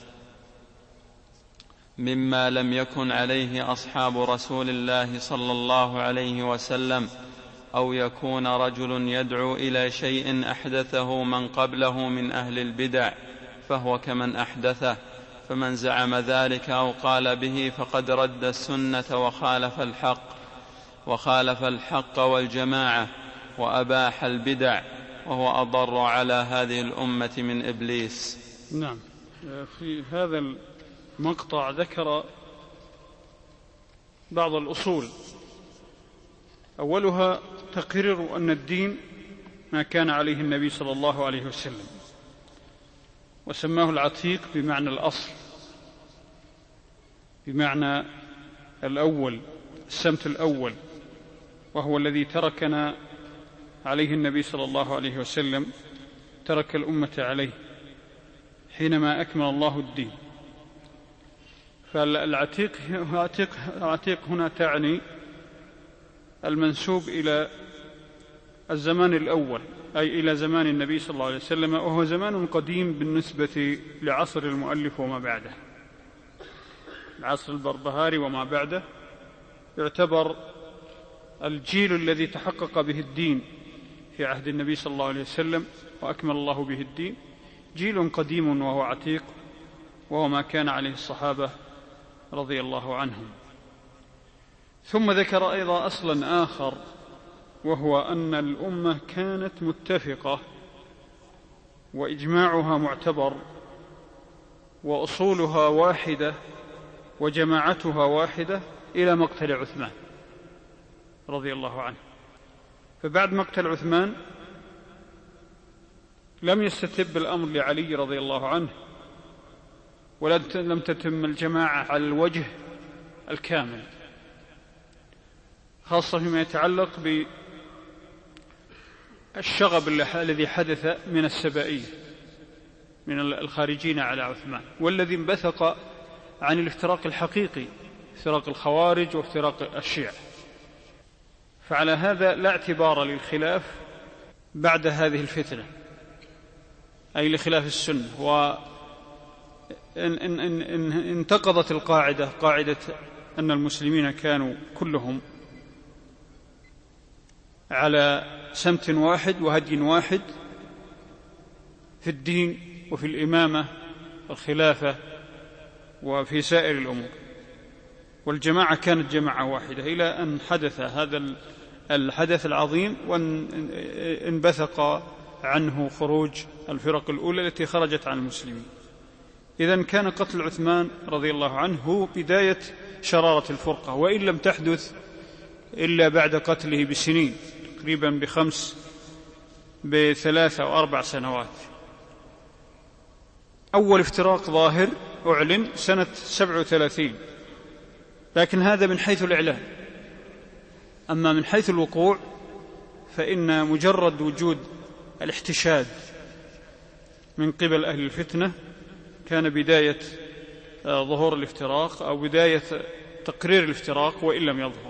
مما لم يكن عليه أصحاب رسول الله صلى الله عليه وسلم، أو يكون رجل يدعو إلى شيء أحدثه من قبله من أهل البدع فهو كمن أحدثه، فمن زعم ذلك أو قال به فقد رد السنة وخالف الحق والجماعة وأباح البدع، وهو أضر على هذه الأمة من إبليس. نعم. في هذا المقطع ذكر بعض الأصول، أولها تقرير أن الدين ما كان عليه النبي صلى الله عليه وسلم، وسماه العتيق بمعنى الأصل، بمعنى الأول، السمت الأول، وهو الذي تركنا عليه النبي صلى الله عليه وسلم، ترك الأمة عليه حينما أكمل الله الدين. فالعتيق هنا تعني المنسوب إلى الزمان الأول، أي إلى زمان النبي صلى الله عليه وسلم، وهو زمان قديم بالنسبة لعصر المؤلف وما بعده. العصر البربهاري وما بعده يعتبر الجيل الذي تحقق به الدين في عهد النبي صلى الله عليه وسلم وأكمل الله به الدين، جيل قديم وهو عتيق، وهو ما كان عليه الصحابة رضي الله عنهم. ثم ذكر أيضا أصلا آخر، وهو أن الأمة كانت متفقة وإجماعها معتبر وأصولها واحدة وجماعتها واحدة إلى مقتل عثمان رضي الله عنه. فبعد مقتل عثمان لم يستتب الأمر لعلي رضي الله عنه، ولم تتم الجماعة على الوجه الكامل، خاصة فيما يتعلق بالشغب الذي حدث من السبائية من الخارجين على عثمان، والذي انبثق عن الافتراق الحقيقي، افتراق الخوارج وافتراق الشيعة. فعلى هذا لا اعتبار للخلاف بعد هذه الفتنة، أي لخلاف السنة. وإن انتقضت القاعدة، قاعدة أن المسلمين كانوا كلهم على سمت واحد وهدي واحد في الدين وفي الإمامة والخلافة وفي سائر الأمور، والجماعة كانت جماعة واحدة، إلى أن حدث هذا الحدث العظيم وانبثق عنه خروج الفرق الأولى التي خرجت عن المسلمين. إذن كان قتل عثمان رضي الله عنه هو بداية شرارة الفرقة، وإن لم تحدث إلا بعد قتله بسنين، تقريبا ب3 أو 4 سنوات. أول افتراق ظاهر أعلن سنة 37، لكن هذا من حيث الإعلان. أما من حيث الوقوع فإن مجرد وجود الاحتشاد من قبل أهل الفتنة كان بداية ظهور الافتراق أو بداية تقرير الافتراق وإن لم يظهر.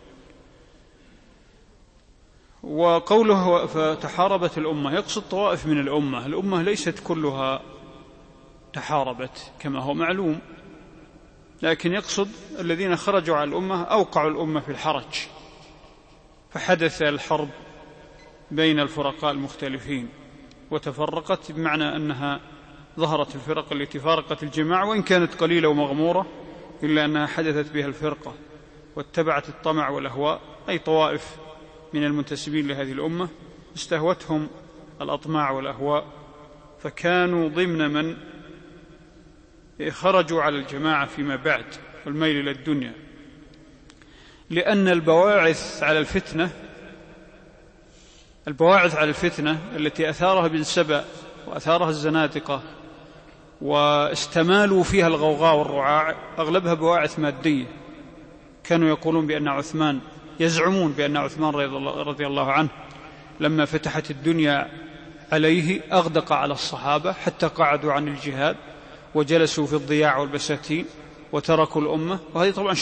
وقوله فتحاربت الأمة يقصد طوائف من الأمة، الأمة ليست كلها تحاربت كما هو معلوم، لكن يقصد الذين خرجوا على الأمة أوقعوا الأمة في الحرج، فحدث الحرب بين الفرقاء المختلفين وتفرقت، بمعنى أنها ظهرت الفرق التي فارقت الجماعة، وإن كانت قليلة ومغمورة إلا أنها حدثت بها الفرقة واتبعت الطمع والأهواء، أي طوائف من المنتسبين لهذه الأمة استهوتهم الأطماع والأهواء، فكانوا ضمن من خرجوا على الجماعة فيما بعد والميل إلى الدنيا. لأن البواعث على الفتنة التي أثارها ابن سبأ وأثارها الزنادقة واستمالوا فيها الغوغاء والرعاع أغلبها بواعث مادية. كانوا يقولون بأن عثمان، يزعمون بأن عثمان رضي الله عنه لما فتحت الدنيا عليه أغدق على الصحابة حتى قعدوا عن الجهاد وجلسوا في الضياع والبساتين وتركوا الأمة. وهذه طبعا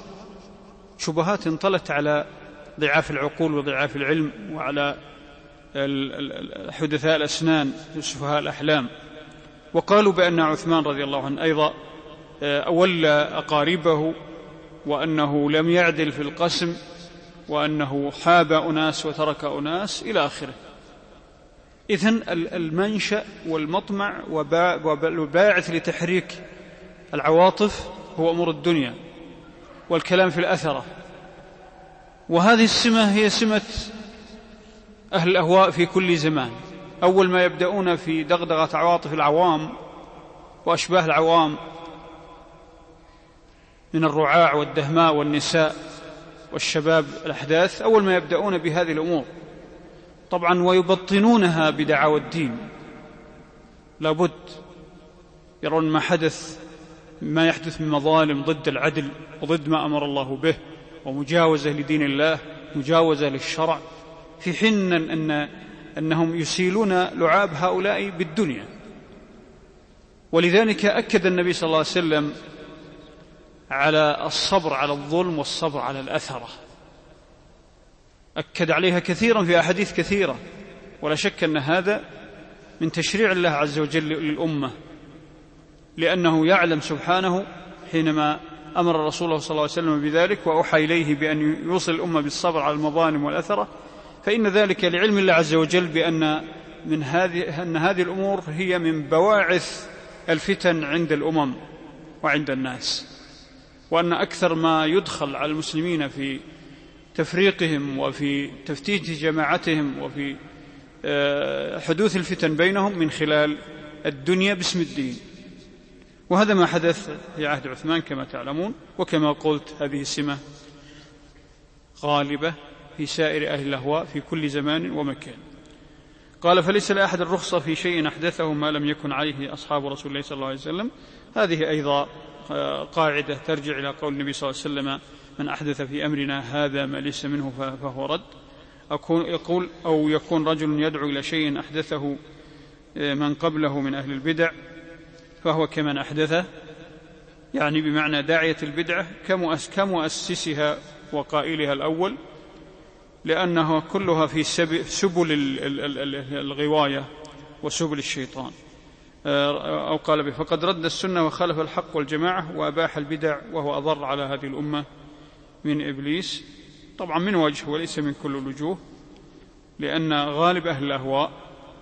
شبهات انطلت على ضعاف العقول وضعاف العلم وعلى حدثاء الأسنان سفهاء الأحلام. وقالوا بأن عثمان رضي الله عنه أيضا أولى أقاربه، وأنه لم يعدل في القسم، وأنه حاب أناس وترك أناس إلى آخره. إذن المنشأ والمطمع والباعث لتحريك العواطف هو أمور الدنيا والكلام في الأثرة. وهذه السمة هي سمة أهل الأهواء في كل زمان. أول ما يبدأون في دغدغة عواطف العوام وأشباه العوام من الرعاع والدهماء والنساء والشباب الأحداث، أول ما يبدأون بهذه الأمور طبعا ويبطنونها بدعاوى الدين، لابد يرون ما يحدث من مظالم ضد العدل وضد ما أمر الله به، ومجاوزة لدين الله، مجاوزة للشرع، في حين أنهم يسيلون لعاب هؤلاء بالدنيا. ولذلك أكد النبي صلى الله عليه وسلم على الصبر على الظلم والصبر على الأثرة، أكد عليها كثيرا في أحاديث كثيرة. ولا شك أن هذا من تشريع الله عز وجل للأمة، لأنه يعلم سبحانه حينما أمر رسوله صلى الله عليه وسلم بذلك وأوحى إليه بأن يوصل الأمة بالصبر على المظالم والأثرة، فإن ذلك لعلم الله عز وجل بأن أن هذه الأمور هي من بواعث الفتن عند الأمم وعند الناس، وأن أكثر ما يدخل على المسلمين في تفريقهم وفي تفتيت جماعتهم وفي حدوث الفتن بينهم من خلال الدنيا باسم الدين. وهذا ما حدث في عهد عثمان كما تعلمون، وكما قلت هذه السمة غالبة في سائر أهل الأهواء في كل زمان ومكان. قال: فليس لأحد الرخصة في شيء أحدثه ما لم يكن عليه أصحاب رسول الله صلى الله عليه وسلم. هذه أيضا قاعدة ترجع إلى قول النبي صلى الله عليه وسلم: من أحدث في أمرنا هذا ما ليس منه فهو رد. يكون رجل يدعو إلى شيء أحدثه من قبله من أهل البدع فهو كمن أحدثه، يعني بمعنى داعية البدعة كمؤسسها وقائلها الأول، لأنها كلها في سبل الغواية وسبل الشيطان. أو قال: فقد رد السنة وخالف الحق والجماعة وأباح البدع وهو أضر على هذه الأمة من إبليس. طبعا من وجه وليس من كل الوجوه، لأن غالب أهل الأهواء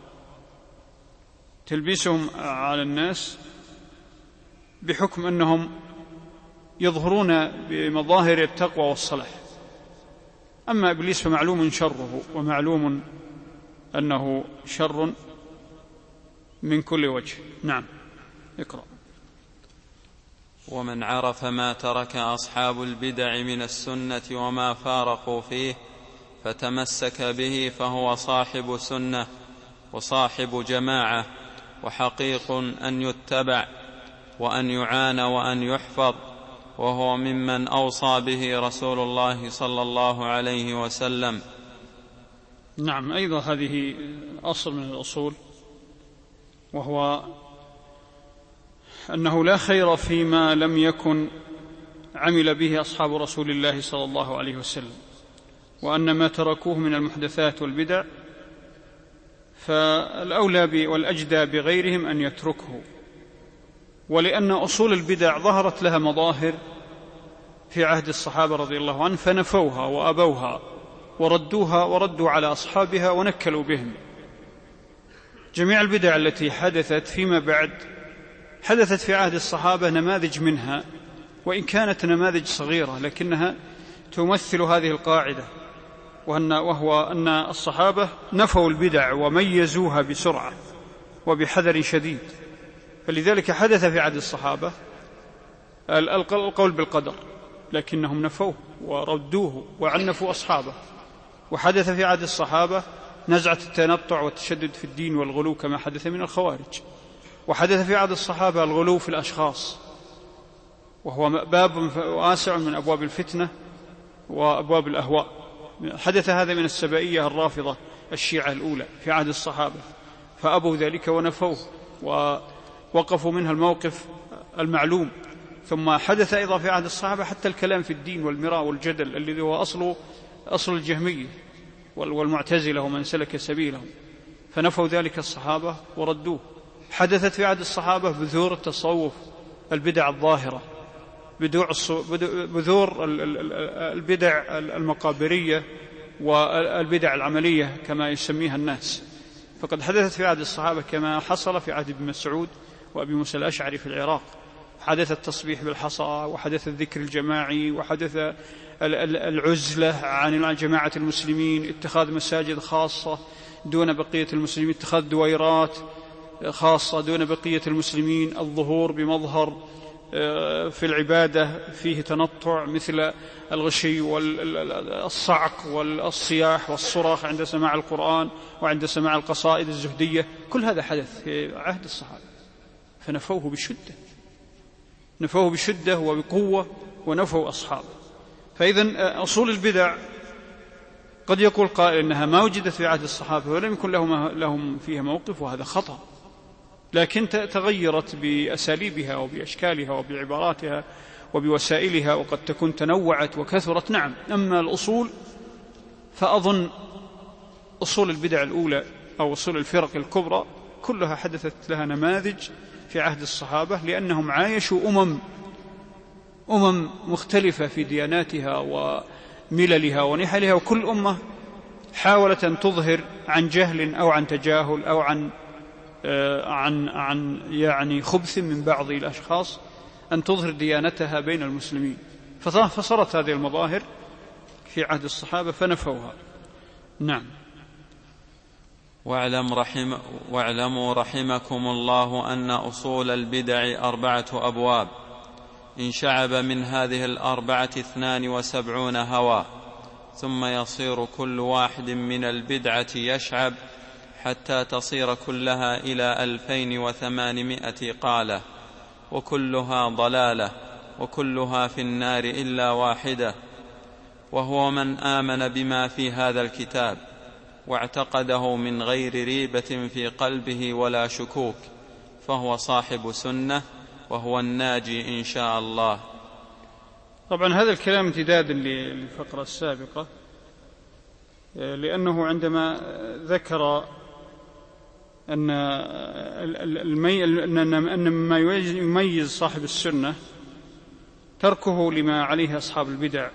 تلبسهم على الناس بحكم أنهم يظهرون بمظاهر التقوى والصلاح. أما إبليس فمعلوم شره، ومعلوم أنه شر من كل وجه. نعم، اقرأ. ومن عرف ما ترك أصحاب البدع من السنة وما فارقوا فيه فتمسك به فهو صاحب سنة وصاحب جماعة، وحقيق أن يتبع وأن يعان وأن يحفظ، وهو ممن أوصى به رسول الله صلى الله عليه وسلم. نعم، أيضا هذه أصل من الأصول، وهو أنه لا خير فيما لم يكن عمل به أصحاب رسول الله صلى الله عليه وسلم، وأن ما تركوه من المحدثات والبدع فالأولى والأجدى بغيرهم أن يتركه. ولأن أصول البدع ظهرت لها مظاهر في عهد الصحابة رضي الله عنهم فنفوها وأبوها وردوها وردوا على أصحابها ونكلوا بهم. جميع البدع التي حدثت فيما بعد حدثت في عهد الصحابة نماذج منها، وإن كانت نماذج صغيرة لكنها تمثل هذه القاعدة، وهو أن الصحابة نفوا البدع وميزوها بسرعة وبحذر شديد. فلذلك حدث في عهد الصحابة القول بالقدر، لكنهم نفوه وردوه وعنفوا أصحابه. وحدث في عهد الصحابة نزعة التنطع والتشدد في الدين والغلو كما حدث من الخوارج. وحدث في عهد الصحابة الغلو في الأشخاص، وهو باب واسع من أبواب الفتنة وأبواب الأهواء. حدث هذا من السبائية الرافضة الشيعة الأولى في عهد الصحابة، فأبوا ذلك ونفوه ووقفوا منها الموقف المعلوم. ثم حدث أيضا في عهد الصحابة حتى الكلام في الدين والمراء والجدل الذي هو أصل الجهمية، والمعتزلة ومن سلك سبيلهم، فنفوا ذلك الصحابة وردوه. حدثت في عهد الصحابة بذور التصوف، البدع الظاهرة، بذور البدع المقابرية والبدع العملية كما يسميها الناس، فقد حدثت في عهد الصحابة كما حصل في عهد ابن مسعود وأبي موسى الأشعري في العراق. حدث التصبيح بالحصى، وحدث الذكر الجماعي، وحدث العزلة عن جماعة المسلمين، اتخاذ مساجد خاصة دون بقية المسلمين، اتخاذ دويرات خاصة دون بقية المسلمين، الظهور بمظهر في العبادة فيه تنطع مثل الغشي والصعق والصياح والصراخ عند سماع القرآن وعند سماع القصائد الزهدية. كل هذا حدث في عهد الصحابة، فنفوه بشدة وبقوة ونفوا أصحابه. فإذن أصول البدع قد يقول قائل إنها ما وجدت في عهد الصحابة ولم يكن لهم فيها موقف، وهذا خطأ، لكن تغيرت بأساليبها وبأشكالها وبعباراتها وبوسائلها، وقد تكون تنوعت وكثرت. نعم. أما الأصول فأظن أصول البدع الأولى أو أصول الفرق الكبرى كلها حدثت لها نماذج في عهد الصحابة، لأنهم عايشوا أمم مختلفة في دياناتها ومللها ونحلها، وكل أمة حاولت أن تظهر عن جهل أو عن تجاهل أو عن يعني خبث من بعض الأشخاص أن تظهر ديانتها بين المسلمين، فصارت هذه المظاهر في عهد الصحابة فنفوها. نعم. واعلموا رحمكم الله أن أصول البدع 4 أبواب، انشعب من هذه 4 72 هوى، ثم يصير كل واحد من البدعة يشعب حتى تصير كلها إلى 2800 قالة، وكلها ضلالة، وكلها في النار إلا واحدة، وهو من آمن بما في هذا الكتاب واعتقده من غير ريبة في قلبه ولا شكوك، فهو صاحب سنة وهو الناجي إن شاء الله. طبعا هذا الكلام امتداد للفقرة السابقة، لأنه عندما ذكر أن مما يميز صاحب السنة تركه لما عليه أصحاب البدع،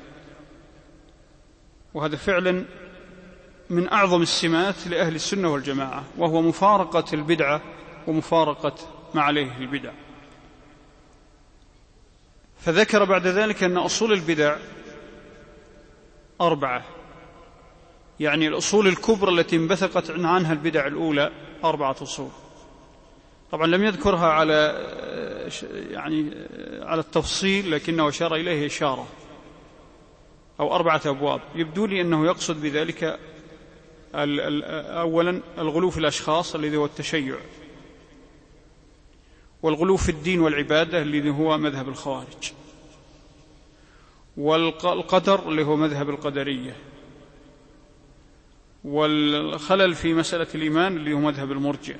وهذا فعلا من أعظم السمات لأهل السنة والجماعة، وهو مفارقة البدعة ومفارقة ما عليه البدع. فذكر بعد ذلك أن أصول البدع 4، يعني الأصول الكبرى التي انبثقت عنها البدع الأولى 4 أصول. طبعا لم يذكرها على التفصيل، لكنه أشار إليه إشارة، أو 4 أبواب. يبدو لي أنه يقصد بذلك أولا الغلو في الأشخاص الذي هو التشيع، والغلو في الدين والعبادة الذي هو مذهب الخوارج، والقدر اللي هو مذهب القدرية، والخلل في مسألة الإيمان اللي هو مذهب المرجئة.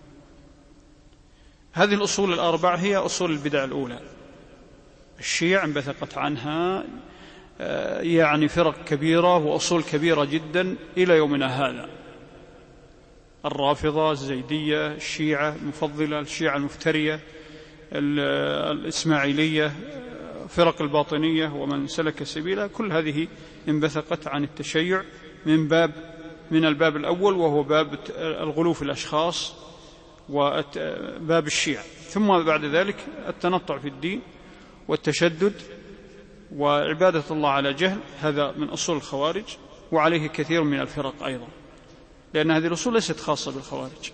هذه الأصول 4 هي أصول البدع الأولى. الشيع انبثقت عنها يعني فرق كبيرة وأصول كبيرة جدا إلى يومنا هذا: الرافضة، الزيدية، الشيعة المفضلة، الشيعة المفترية، الإسماعيلية، فرق الباطنية ومن سلك سبيلها. كل هذه انبثقت عن التشيع من الباب الأول، وهو باب الغلو في الأشخاص وباب الشيعة، ثم بعد ذلك التنطع في الدين والتشدد وعبادة الله على جهل. هذا من أصول الخوارج، وعليه كثير من الفرق أيضا، لأن هذه الأصول ليست خاصة بالخوارج.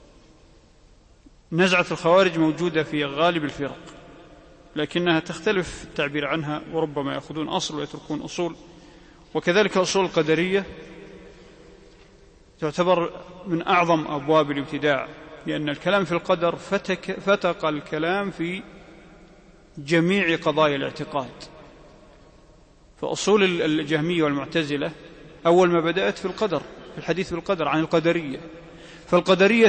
نزعة الخوارج موجودة في غالب الفرق، لكنها تختلف التعبير عنها، وربما يأخذون أصل ويتركون أصول. وكذلك أصول القدرية تعتبر من أعظم أبواب الابتداع، لأن الكلام في القدر فتق الكلام في جميع قضايا الاعتقاد. فأصول الجهمية والمعتزلة أول ما بدأت في القدر، في الحديث في القدر عن القدرية. فالقدرية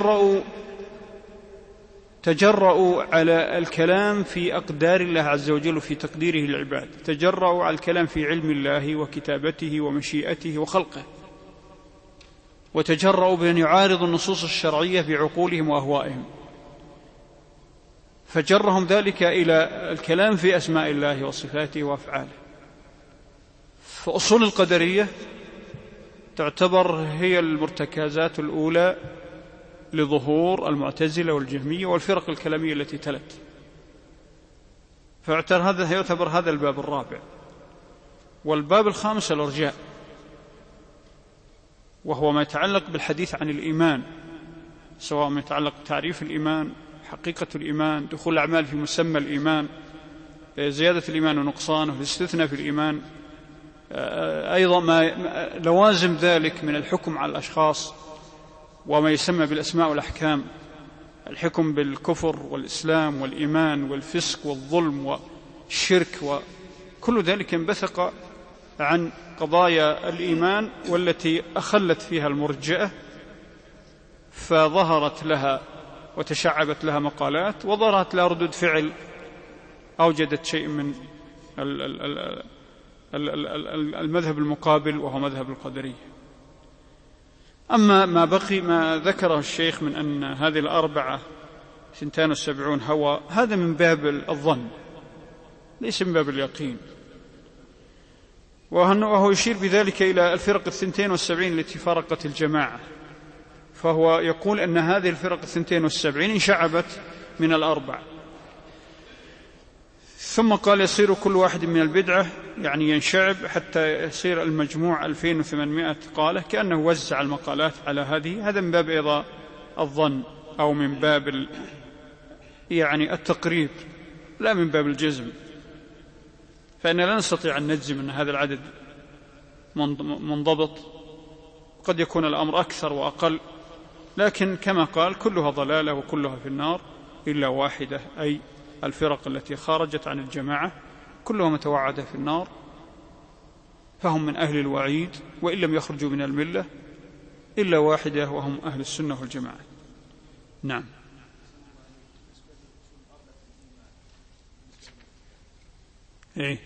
تجرؤوا على الكلام في أقدار الله عز وجل وفي تقديره للعباد، تجرؤوا على الكلام في علم الله وكتابته ومشيئته وخلقه، وتجرؤوا بأن يعارضوا النصوص الشرعية بعقولهم وأهوائهم، فجرهم ذلك إلى الكلام في أسماء الله وصفاته وأفعاله. فأصول القدرية تعتبر هي المرتكزات الأولى لظهور المعتزلة والجهمية والفرق الكلامية التي تلت، فيعتبر هذا الباب الرابع. والباب الخامس الإرجاء، وهو ما يتعلق بالحديث عن الإيمان، سواء ما يتعلق بتعريف الإيمان، حقيقة الإيمان، دخول الأعمال في مسمى الإيمان، زيادة الإيمان ونقصانه، الاستثناء في الإيمان، أيضا ما لوازم ذلك من الحكم على الأشخاص وما يسمى بالأسماء والأحكام، الحكم بالكفر والإسلام والإيمان والفسق والظلم والشرك، وكل ذلك انبثق عن قضايا الإيمان والتي أخلت فيها المرجئة، فظهرت لها وتشعبت لها مقالات وظهرت لها ردود فعل أوجدت شيء من المذهب المقابل وهو مذهب القدرية. أما ما بقي ما ذكره الشيخ من أن هذه الأربعة 72 هوى، هذا من باب الظن ليس من باب اليقين، وهو يشير بذلك إلى الفرق 72 التي فارقت الجماعة، فهو يقول أن هذه الفرق 72 انشعبت من الأربع. ثم قال يصير كل واحد من البدعة، يعني ينشعب حتى يصير المجموع 2800 قالة، كأنه وزع المقالات على هذا من باب أيضا الظن أو من باب يعني التقريب لا من باب الجزم، فإن لا نستطيع أن نجزم أن هذا العدد منضبط، قد يكون الأمر أكثر وأقل، لكن كما قال كلها ضلالة وكلها في النار إلا واحدة، أي الفرق التي خرجت عن الجماعة كلها متوعدة في النار، فهم من أهل الوعيد وإن لم يخرجوا من الملة إلا واحدة وهم أهل السنة والجماعة. نعم. إيه؟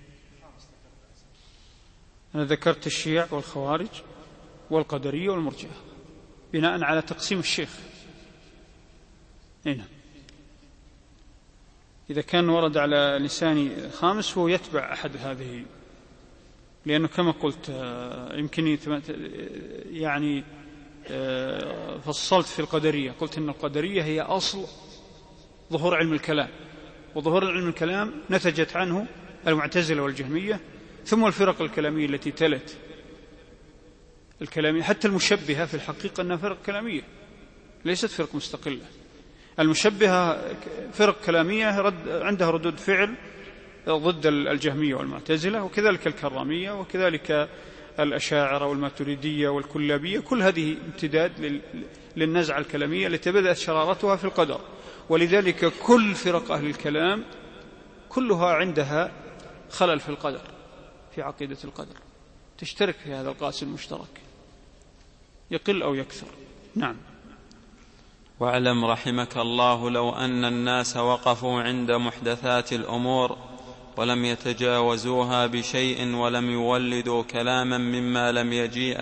أنا ذكرت الشيع والخوارج والقدرية والمرجئة بناء على تقسيم الشيخ. نعم. إذا كان ورد على لساني خامس فهو يتبع أحد هذه، لأنه كما قلت يمكن يعني فصلت في القدرية، قلت إن القدرية هي أصل ظهور علم الكلام، وظهور علم الكلام نتجت عنه المعتزلة والجهمية، ثم الفرق الكلامية التي تلت الكلامية، حتى المشبهة في الحقيقة أنها فرق كلامية ليست فرق مستقلة. المشبهة فرق كلامية عندها ردود فعل ضد الجهمية والمعتزلة، وكذلك الكرامية، وكذلك الأشاعرة والماتريدية والكلابية، كل هذه امتداد للنزعة الكلامية التي بدأت شرارتها في القدر. ولذلك كل فرق أهل الكلام كلها عندها خلل في القدر، في عقيدة القدر، تشترك في هذا القاسم المشترك يقل أو يكثر. نعم. واعلم رحمك الله لو أن الناس وقفوا عند محدثات الأمور ولم يتجاوزوها بشيء ولم يولدوا كلاما مما لم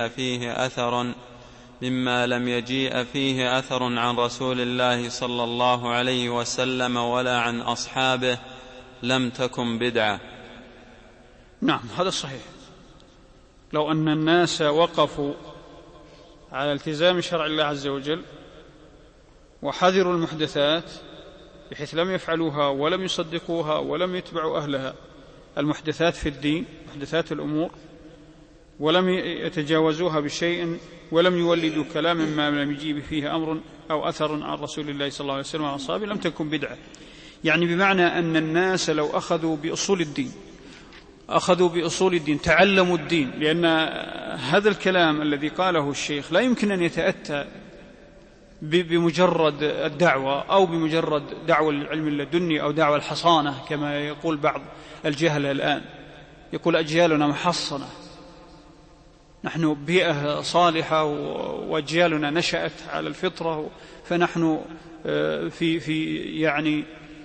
يجيء فيه أثر عن رسول الله صلى الله عليه وسلم ولا عن أصحابه لم تكن بدعة. نعم، هذا صحيح. لو أن الناس وقفوا على التزام شرع الله عز وجل وحذروا المحدثات بحيث لم يفعلوها ولم يصدقوها ولم يتبعوا أهلها، المحدثات في الدين، محدثات الأمور، ولم يتجاوزوها بشيء ولم يولدوا كلاما ما لم يجيب فيه أمر أو أثر عن رسول الله صلى الله عليه وسلم وعن أصحابه لم تكن بدعة. يعني بمعنى أن الناس لو أخذوا بأصول الدين تعلموا الدين، لأن هذا الكلام الذي قاله الشيخ لا يمكن أن يتأتى بمجرد الدعوة أو بمجرد دعوة العلم اللدني أو دعوة الحصانة كما يقول بعض الجهلة الآن، يقول أجيالنا محصنة، نحن بيئة صالحة وأجيالنا نشأت على الفطرة، فنحن في يعني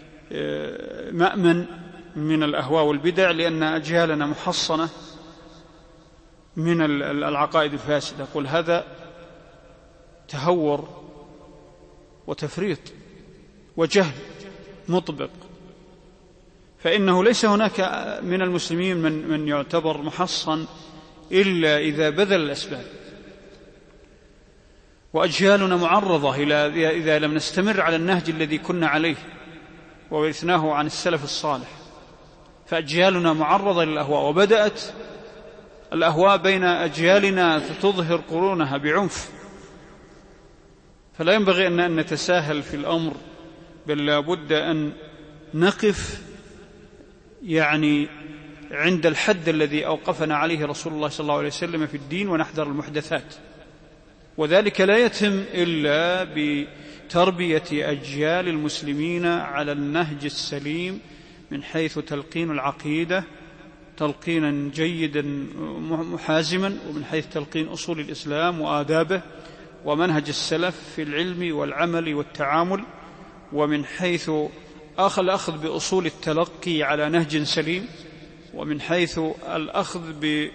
مأمن من الأهواء والبدع لأن أجيالنا محصنة من العقائد الفاسدة. أقول هذا تهور وتفريط وجهل مطبق، فإنه ليس هناك من المسلمين من يعتبر محصن إلا إذا بذل الأسباب. وأجيالنا معرضة إذا لم نستمر على النهج الذي كنا عليه وورثناه عن السلف الصالح، فأجيالنا معرضة للأهواء، وبدأت الأهواء بين أجيالنا تظهر قرونها بعنف. فلا ينبغي أن نتساهل في الأمر، بل لا بد أن نقف عند الحد الذي أوقفنا عليه رسول الله صلى الله عليه وسلم في الدين، ونحذر المحدثات. وذلك لا يتم إلا بتربية أجيال المسلمين على النهج السليم من حيث تلقين العقيدة تلقينا جيدا محازما، ومن حيث تلقين أصول الإسلام وآدابه ومنهج السلف في العلم والعمل والتعامل، ومن حيث الأخذ بأصول التلقي على نهج سليم، ومن حيث الأخذ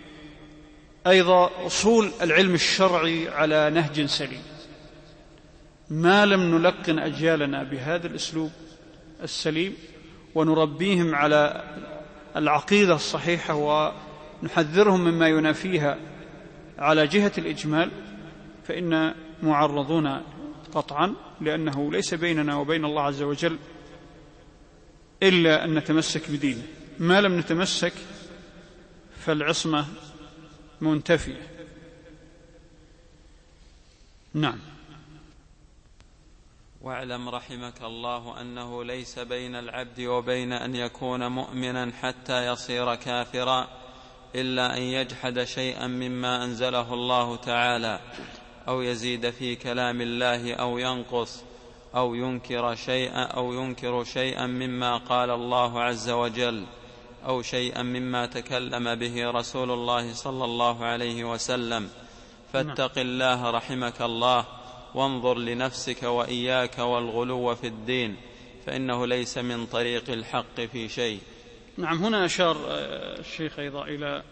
أيضا أصول العلم الشرعي على نهج سليم. ما لم نلقن أجيالنا بهذا الأسلوب السليم ونربيهم على العقيدة الصحيحة ونحذرهم مما ينافيها على جهة الإجمال، فإن معرضون قطعا، لأنه ليس بيننا وبين الله عز وجل إلا أن نتمسك بدينه. ما لم نتمسك فالعصمة منتفية. نعم. واعلم رحمك الله أنه ليس بين العبد وبين أن يكون مؤمنا حتى يصير كافرا إلا أن يجحد شيئا مما أنزله الله تعالى، أو يزيد في كلام الله، أو ينقص، أو ينكر شيئا مما قال الله عز وجل، أو شيئا مما تكلم به رسول الله صلى الله عليه وسلم. فاتق الله رحمك الله، وانظر لنفسك وإياك والغلو في الدين، فإنه ليس من طريق الحق في شيء. نعم. هنا أشار الشيخ أيضا إلى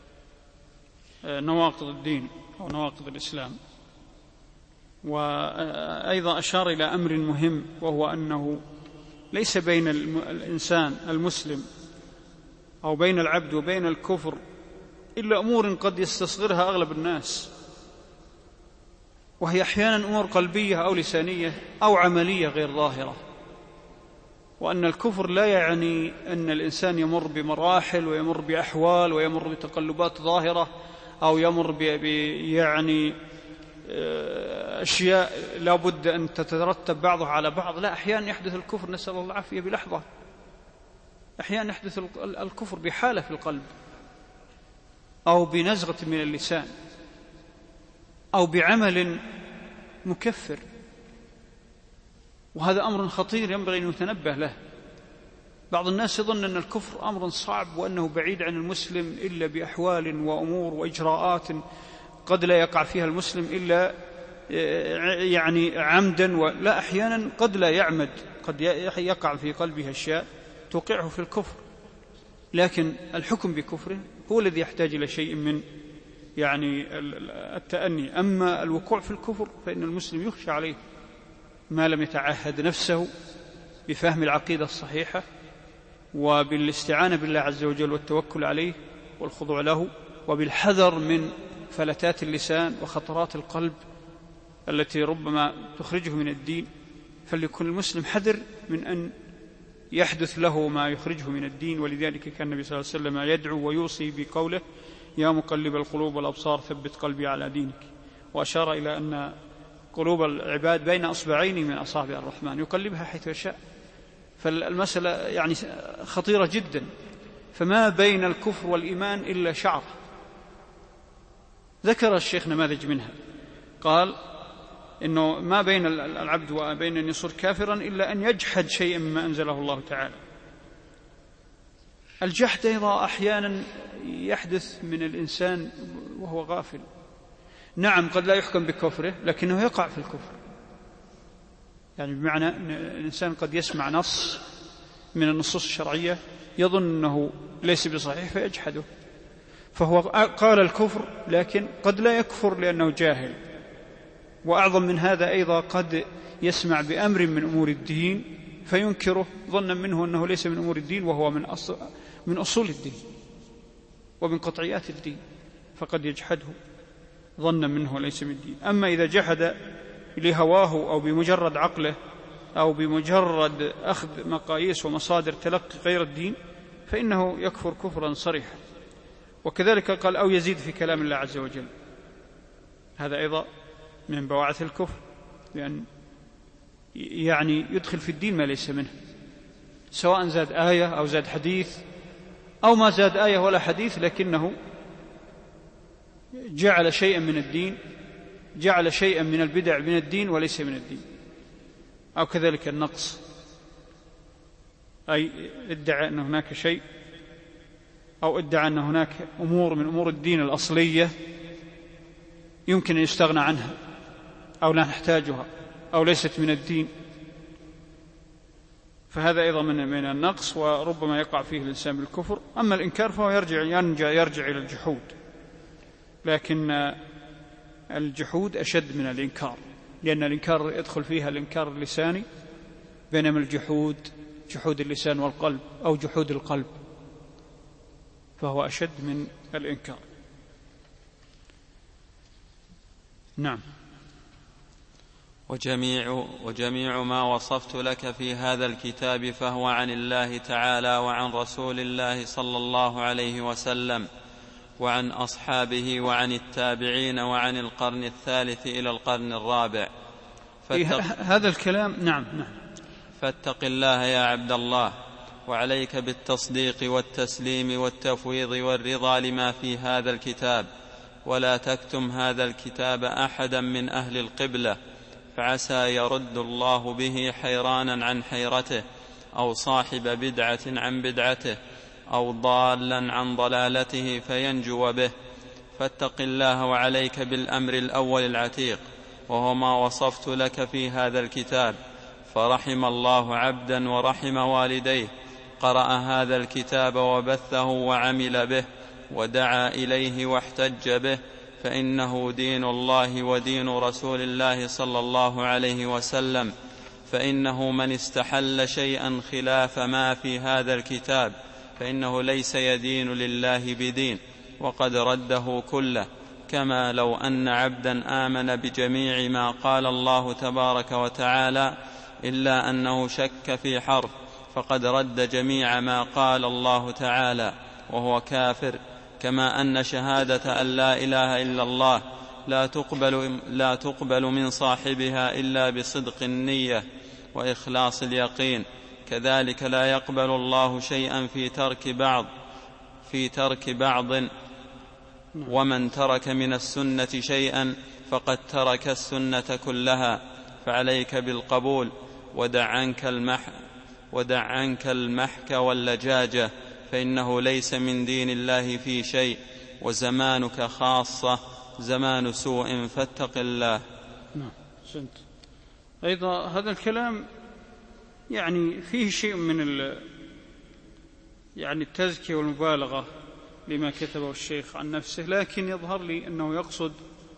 نواقض الدين أو نواقض الإسلام، وأيضا أشار إلى أمر مهم، وهو أنه ليس بين الإنسان المسلم أو بين العبد وبين الكفر إلا أمور قد يستصغرها أغلب الناس، وهي أحيانا أمور قلبية أو لسانية أو عملية غير ظاهرة. وأن الكفر لا يعني أن الإنسان يمر بمراحل ويمر بأحوال ويمر بتقلبات ظاهرة، أو يمر أشياء لا بد أن تترتب بعضها على بعض. لا، أحيانا يحدث الكفر، نسأل الله العافية، بلحظة. أحيانا يحدث الكفر بحالة في القلب، أو بنزغة من اللسان، أو بعمل مكفر، وهذا أمر خطير ينبغي أن يتنبه له. بعض الناس يظن أن الكفر أمر صعب وأنه بعيد عن المسلم إلا بأحوال وأمور وإجراءات قد لا يقع فيها المسلم إلا عمدا، لا، أحيانا قد لا يعمد، قد يقع في قلبه أشياء توقعه في الكفر، لكن الحكم بكفره هو الذي يحتاج إلى شيء من التأني. أما الوقوع في الكفر فإن المسلم يخشى عليه ما لم يتعهد نفسه بفهم العقيدة الصحيحة وبالاستعانة بالله عز وجل والتوكل عليه والخضوع له، وبالحذر من فلتات اللسان وخطرات القلب التي ربما تخرجه من الدين. فليكن المسلم حذر من أن يحدث له ما يخرجه من الدين. ولذلك كان النبي صلى الله عليه وسلم يدعو ويوصي بقوله: يا مقلب القلوب والأبصار ثبت قلبي على دينك. وأشار إلى أن قلوب العباد بين أصبعين من أصابع الرحمن يقلبها حيث يشاء. فالمسألة خطيرة جدا. فما بين الكفر والإيمان إلا شعر. ذكر الشيخ نماذج منها، قال إنه ما بين العبد وبين أن يصير كافرا إلا أن يجحد شيئا مما أنزله الله تعالى. الجحد أيضا أحيانا يحدث من الإنسان وهو غافل. نعم، قد لا يحكم بكفره لكنه يقع في الكفر، بمعنى أن الإنسان قد يسمع نص من النصوص الشرعية يظن أنه ليس بصحيح فيجحده، فهو قال الكفر لكن قد لا يكفر لأنه جاهل، وأعظم من هذا أيضا قد يسمع بأمر من أمور الدين فينكره ظنا منه أنه ليس من أمور الدين وهو من أصول الدين ومن قطعيات الدين، فقد يجحده ظنا منه ليس من الدين. أما إذا جحد لهواه أو بمجرد عقله أو بمجرد أخذ مقاييس ومصادر تلقي غير الدين فإنه يكفر كفرا صريحا. وكذلك قال أو يزيد في كلام الله عز وجل، هذا أيضا من بواعث الكفر، لأن يعني يدخل في الدين ما ليس منه، سواء زاد آية أو زاد حديث أو ما زاد آية ولا حديث، لكنه جعل شيئا من الدين، جعل شيئا من البدع من الدين وليس من الدين. أو كذلك النقص، أي ادعى أن هناك شيء أو ادعى أن هناك أمور من أمور الدين الأصلية يمكن أن يستغنى عنها أو لا نحتاجها أو ليست من الدين، فهذا أيضا من النقص، وربما يقع فيه الإنسان بالكفر. أما الإنكار فهو يرجع إلى الجحود، لكن الجحود أشد من الإنكار، لأن الإنكار يدخل فيها الإنكار اللساني، بينما الجحود جحود اللسان والقلب أو جحود القلب، فهو أشد من الإنكار. نعم. وجميع ما وصفت لك في هذا الكتاب فهو عن الله تعالى وعن رسول الله صلى الله عليه وسلم وعن أصحابه وعن التابعين وعن القرن الثالث إلى القرن الرابع. هذا الكلام. نعم. فاتق الله يا عبد الله، وعليك بالتصديق والتسليم والتفويض والرضا لما في هذا الكتاب، ولا تكتم هذا الكتاب أحدا من أهل القبلة، فعسى يرد الله به حيرانا عن حيرته، أو صاحب بدعة عن بدعته، أو ضالا عن ضلالته فينجو به. فاتق الله، وعليك بالأمر الأول العتيق، وهو ما وصفت لك في هذا الكتاب. فرحم الله عبدا ورحم والديه قرأ هذا الكتاب وبثه وعمل به ودعا إليه واحتج به، فإنه دين الله ودين رسول الله صلى الله عليه وسلم. فإنه من استحل شيئا خلاف ما في هذا الكتاب فإنه ليس يدين لله بدين، وقد رده كله، كما لو أن عبدا آمن بجميع ما قال الله تبارك وتعالى إلا أنه شك في حرف، فقد رد جميع ما قال الله تعالى وهو كافر. كما أن شهادة أن لا إله إلا الله لا تقبل من صاحبها إلا بصدق النية وإخلاص اليقين، كذلك لا يقبل الله شيئا في ترك بعض، ومن ترك من السنة شيئا فقد ترك السنة كلها. فعليك بالقبول، ودع عنك المحك واللجاجة، فإنه ليس من دين الله في شيء، وزمانك خاصة زمان سوء، فاتق الله. أيضا هذا الكلام يعني فيه شيء من يعني التزكية والمبالغة لما كتبه الشيخ عن نفسه، لكن يظهر لي أنه يقصد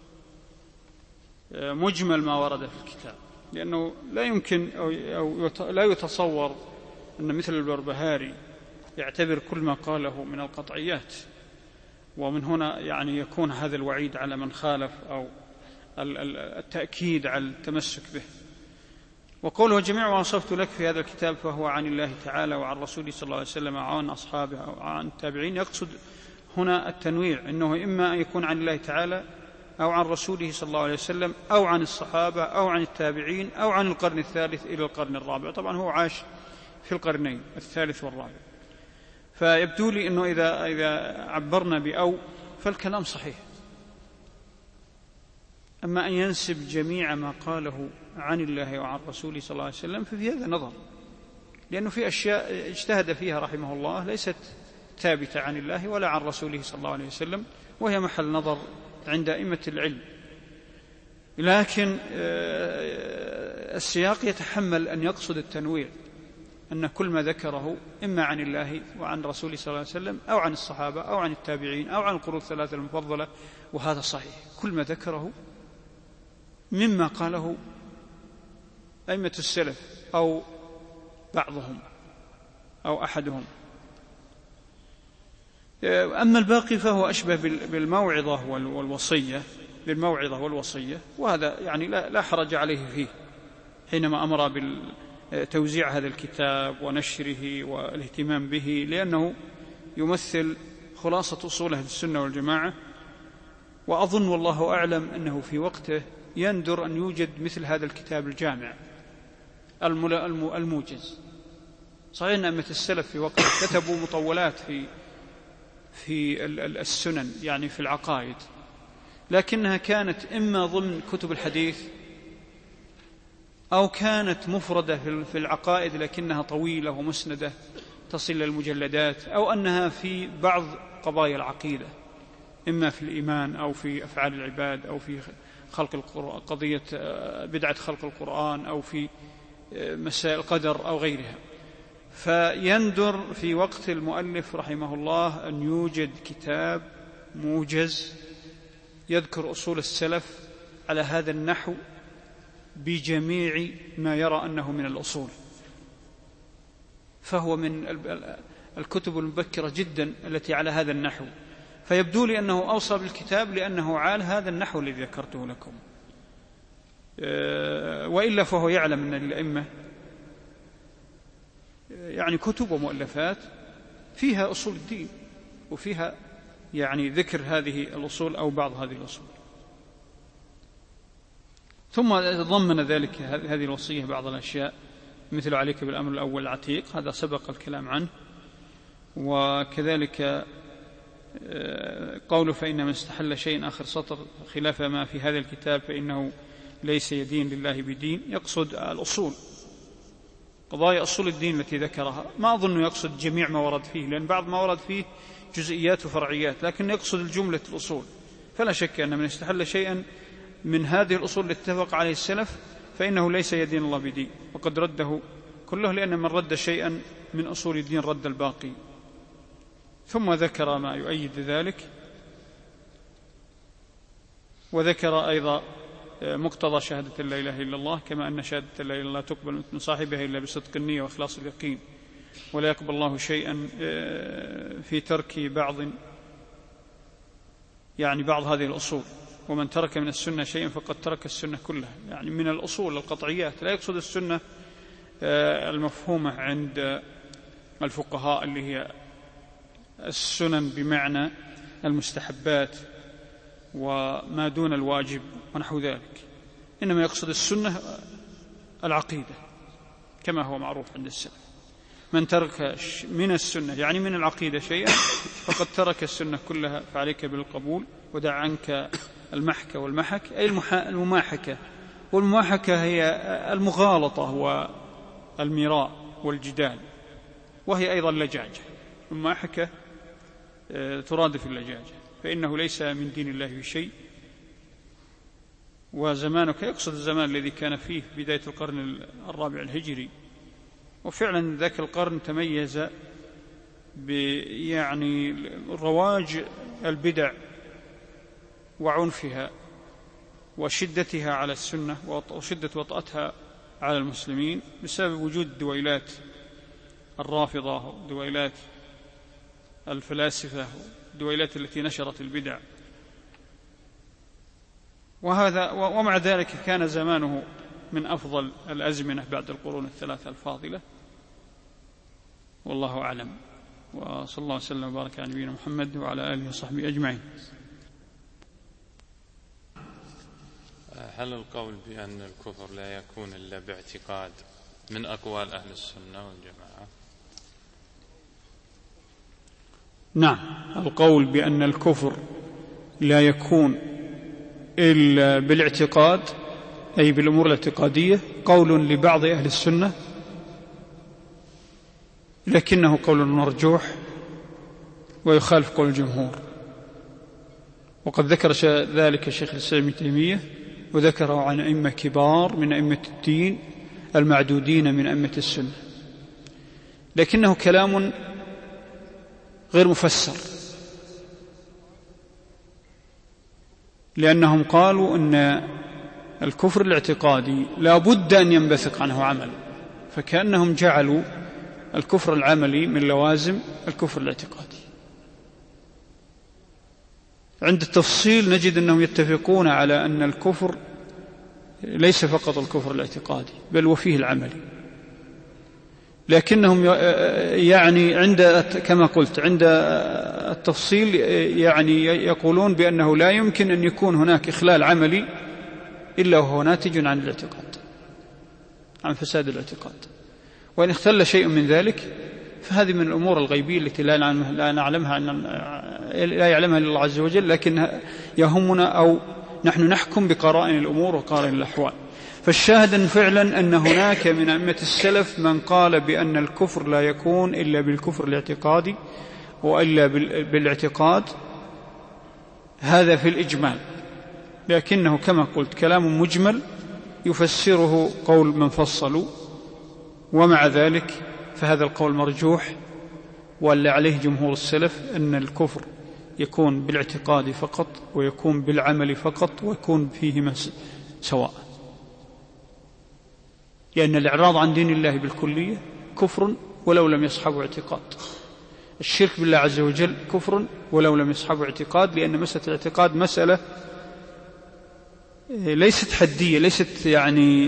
مجمل ما ورد في الكتاب، لأنه لا يمكن أو لا يتصور أن مثل البربهاري يعتبر كل ما قاله من القطعيات، ومن هنا يعني يكون هذا الوعيد على من خالف أو التأكيد على التمسك به. وقوله جميع ما وصفت لك في هذا الكتاب فهو عن الله تعالى وعن رسوله صلى الله عليه وسلم وعن أصحابه وعن التابعين، يقصد هنا التنويع، إنه إما أن يكون عن الله تعالى أو عن رسوله صلى الله عليه وسلم أو عن الصحابة أو عن التابعين أو عن القرن الثالث إلى القرن الرابع. طبعا هو عاش في القرنين الثالث والرابع، فيبدو لي أنه إذا عبرنا بأو فالكلام صحيح. أما أن ينسب جميع ما قاله عن الله وعن رسوله صلى الله عليه وسلم ففي هذا نظر، لأنه في أشياء اجتهد فيها رحمه الله ليست ثابتة عن الله ولا عن رسوله صلى الله عليه وسلم، وهي محل نظر عند أئمة العلم. لكن السياق يتحمل أن يقصد التنويع، أن كل ما ذكره إما عن الله وعن رسوله صلى الله عليه وسلم أو عن الصحابة أو عن التابعين أو عن القرون الثلاثة المفضلة، وهذا صحيح، كل ما ذكره مما قاله أئمة السلف أو بعضهم أو أحدهم. أما الباقي فهو أشبه بالموعظة والوصية، وهذا يعني لا حرج عليه فيه حينما أمر بتوزيع هذا الكتاب ونشره والاهتمام به، لأنه يمثل خلاصة أصول أهل السنة والجماعة. وأظن والله أعلم أنه في وقته يندر أن يوجد مثل هذا الكتاب الجامع الموجز. صحيح أن أئمة السلف في وقته كتبوا مطولات في السنن، يعني في العقائد، لكنها كانت إما ضمن كتب الحديث أو كانت مفردة في العقائد لكنها طويلة ومسندة تصل إلى المجلدات، أو أنها في بعض قضايا العقيدة، إما في الإيمان أو في أفعال العباد أو في خلق القرآن، قضية بدعة خلق القرآن، أو في مسائل القدر أو غيرها. فيندر في وقت المؤلف رحمه الله أن يوجد كتاب موجز يذكر أصول السلف على هذا النحو بجميع ما يرى أنه من الأصول، فهو من الكتب المبكرة جدا التي على هذا النحو. فيبدو لي أنه أوصى بالكتاب لأنه عال هذا النحو الذي ذكرته لكم، وإلا فهو يعلم أن الأئمة يعني كتب ومؤلفات فيها أصول الدين، وفيها يعني ذكر هذه الأصول أو بعض هذه الأصول. ثم ضمن ذلك هذه الوصية بعض الأشياء، مثل عليك بالأمر الأول العتيق، هذا سبق الكلام عنه. وكذلك قوله فإن من استحل شيء آخر سطر خلاف ما في هذا الكتاب فإنه ليس يدين لله بدين، يقصد الأصول، قضايا أصول الدين التي ذكرها. ما أظن يقصد جميع ما ورد فيه، لأن بعض ما ورد فيه جزئيات وفرعيات، لكن يقصد الجملة الأصول. فلا شك أن من استحل شيئا من هذه الأصول التي اتفق عليه السلف فإنه ليس يدين الله بدين، وقد رده كله، لأن من رد شيئا من أصول الدين رد الباقي. ثم ذكر ما يؤيد ذلك، وذكر أيضا مقتضى شهادة لا إله إلا الله، كما أن شهادة لا إله إلا الله تقبل من صاحبها إلا بصدق النية وإخلاص اليقين، ولا يقبل الله شيئا في ترك بعض هذه الأصول. ومن ترك من السنة شيئا فقد ترك السنة كلها، يعني من الأصول القطعيات. لا يقصد السنة المفهومة عند الفقهاء اللي هي السنن بمعنى المستحبات وما دون الواجب ونحو ذلك، إنما يقصد السنة العقيدة كما هو معروف عند السلف. من ترك من السنة يعني من العقيدة شيئا فقد ترك السنة كلها، فعليك بالقبول ودع عنك المحك والمحك، أي المماحكة. والمماحكة هي المغالطة والمراء والجدال، وهي أيضا اللجاجة. المماحكة ترادف اللجاجة، فإنه ليس من دين الله شيء. وزمانك يقصد الزمان الذي كان فيه بداية القرن الرابع الهجري، وفعلا ذاك القرن تميز يعني رواج البدع وعنفها وشدتها على السنة وشدة وطأتها على المسلمين بسبب وجود الدويلات الرافضة ودويلات الفلاسفة والدويلات التي نشرت البدع. ومع ذلك كان زمانه من أفضل الأزمنة بعد القرون الثلاثة الفاضلة، والله أعلم. وصلى الله وسلم وبارك على نبينا محمد وعلى آله وصحبه أجمعين. هل القول بأن الكفر لا يكون إلا باعتقاد من أقوال أهل السنة والجماعة؟ نعم، القول بأن الكفر لا يكون إلا بالاعتقاد، أي بالأمور الاعتقادية، قول لبعض أهل السنة، لكنه قول مرجوح ويخالف قول الجمهور. وقد ذكر ذلك الشيخ الإسلام ابن تيمية، وذكره عن أئمة كبار من أئمة الدين المعدودين من أئمة السنة، لكنه كلام غير مفسر، لأنهم قالوا أن الكفر الاعتقادي لا بد أن ينبثق عنه عمل، فكأنهم جعلوا الكفر العملي من لوازم الكفر الاعتقادي. عند التفصيل نجد أنهم يتفقون على أن الكفر ليس فقط الكفر الاعتقادي بل وفيه العملي، لكنهم يعني كما قلت عند التفصيل يعني يقولون بأنه لا يمكن أن يكون هناك إخلال عملي إلا وهو ناتج عن الاعتقاد، عن فساد الاعتقاد. وإن اختل شيء من ذلك فهذه من الأمور الغيبية التي لا نعلمها، لا يعلمها إلا الله عز وجل، لكن يهمنا أو نحن نحكم بقرائن الأمور وقرائن الأحوال. فالشاهد فعلا أن هناك من أئمة السلف من قال بأن الكفر لا يكون إلا بالكفر الاعتقادي وإلا بالاعتقاد، هذا في الإجمال، لكنه كما قلت كلام مجمل يفسره قول من فصلوا، ومع ذلك فهذا القول مرجوح، واللي عليه جمهور السلف أن الكفر يكون بالاعتقاد فقط ويكون بالعمل فقط ويكون فيهما سواء، لأن الإعراض عن دين الله بالكلية كفر ولو لم يصحبه اعتقاد، الشرك بالله عز وجل كفر ولو لم يصحبه اعتقاد، لأن مسألة الاعتقاد مسألة ليست حدية، ليست يعني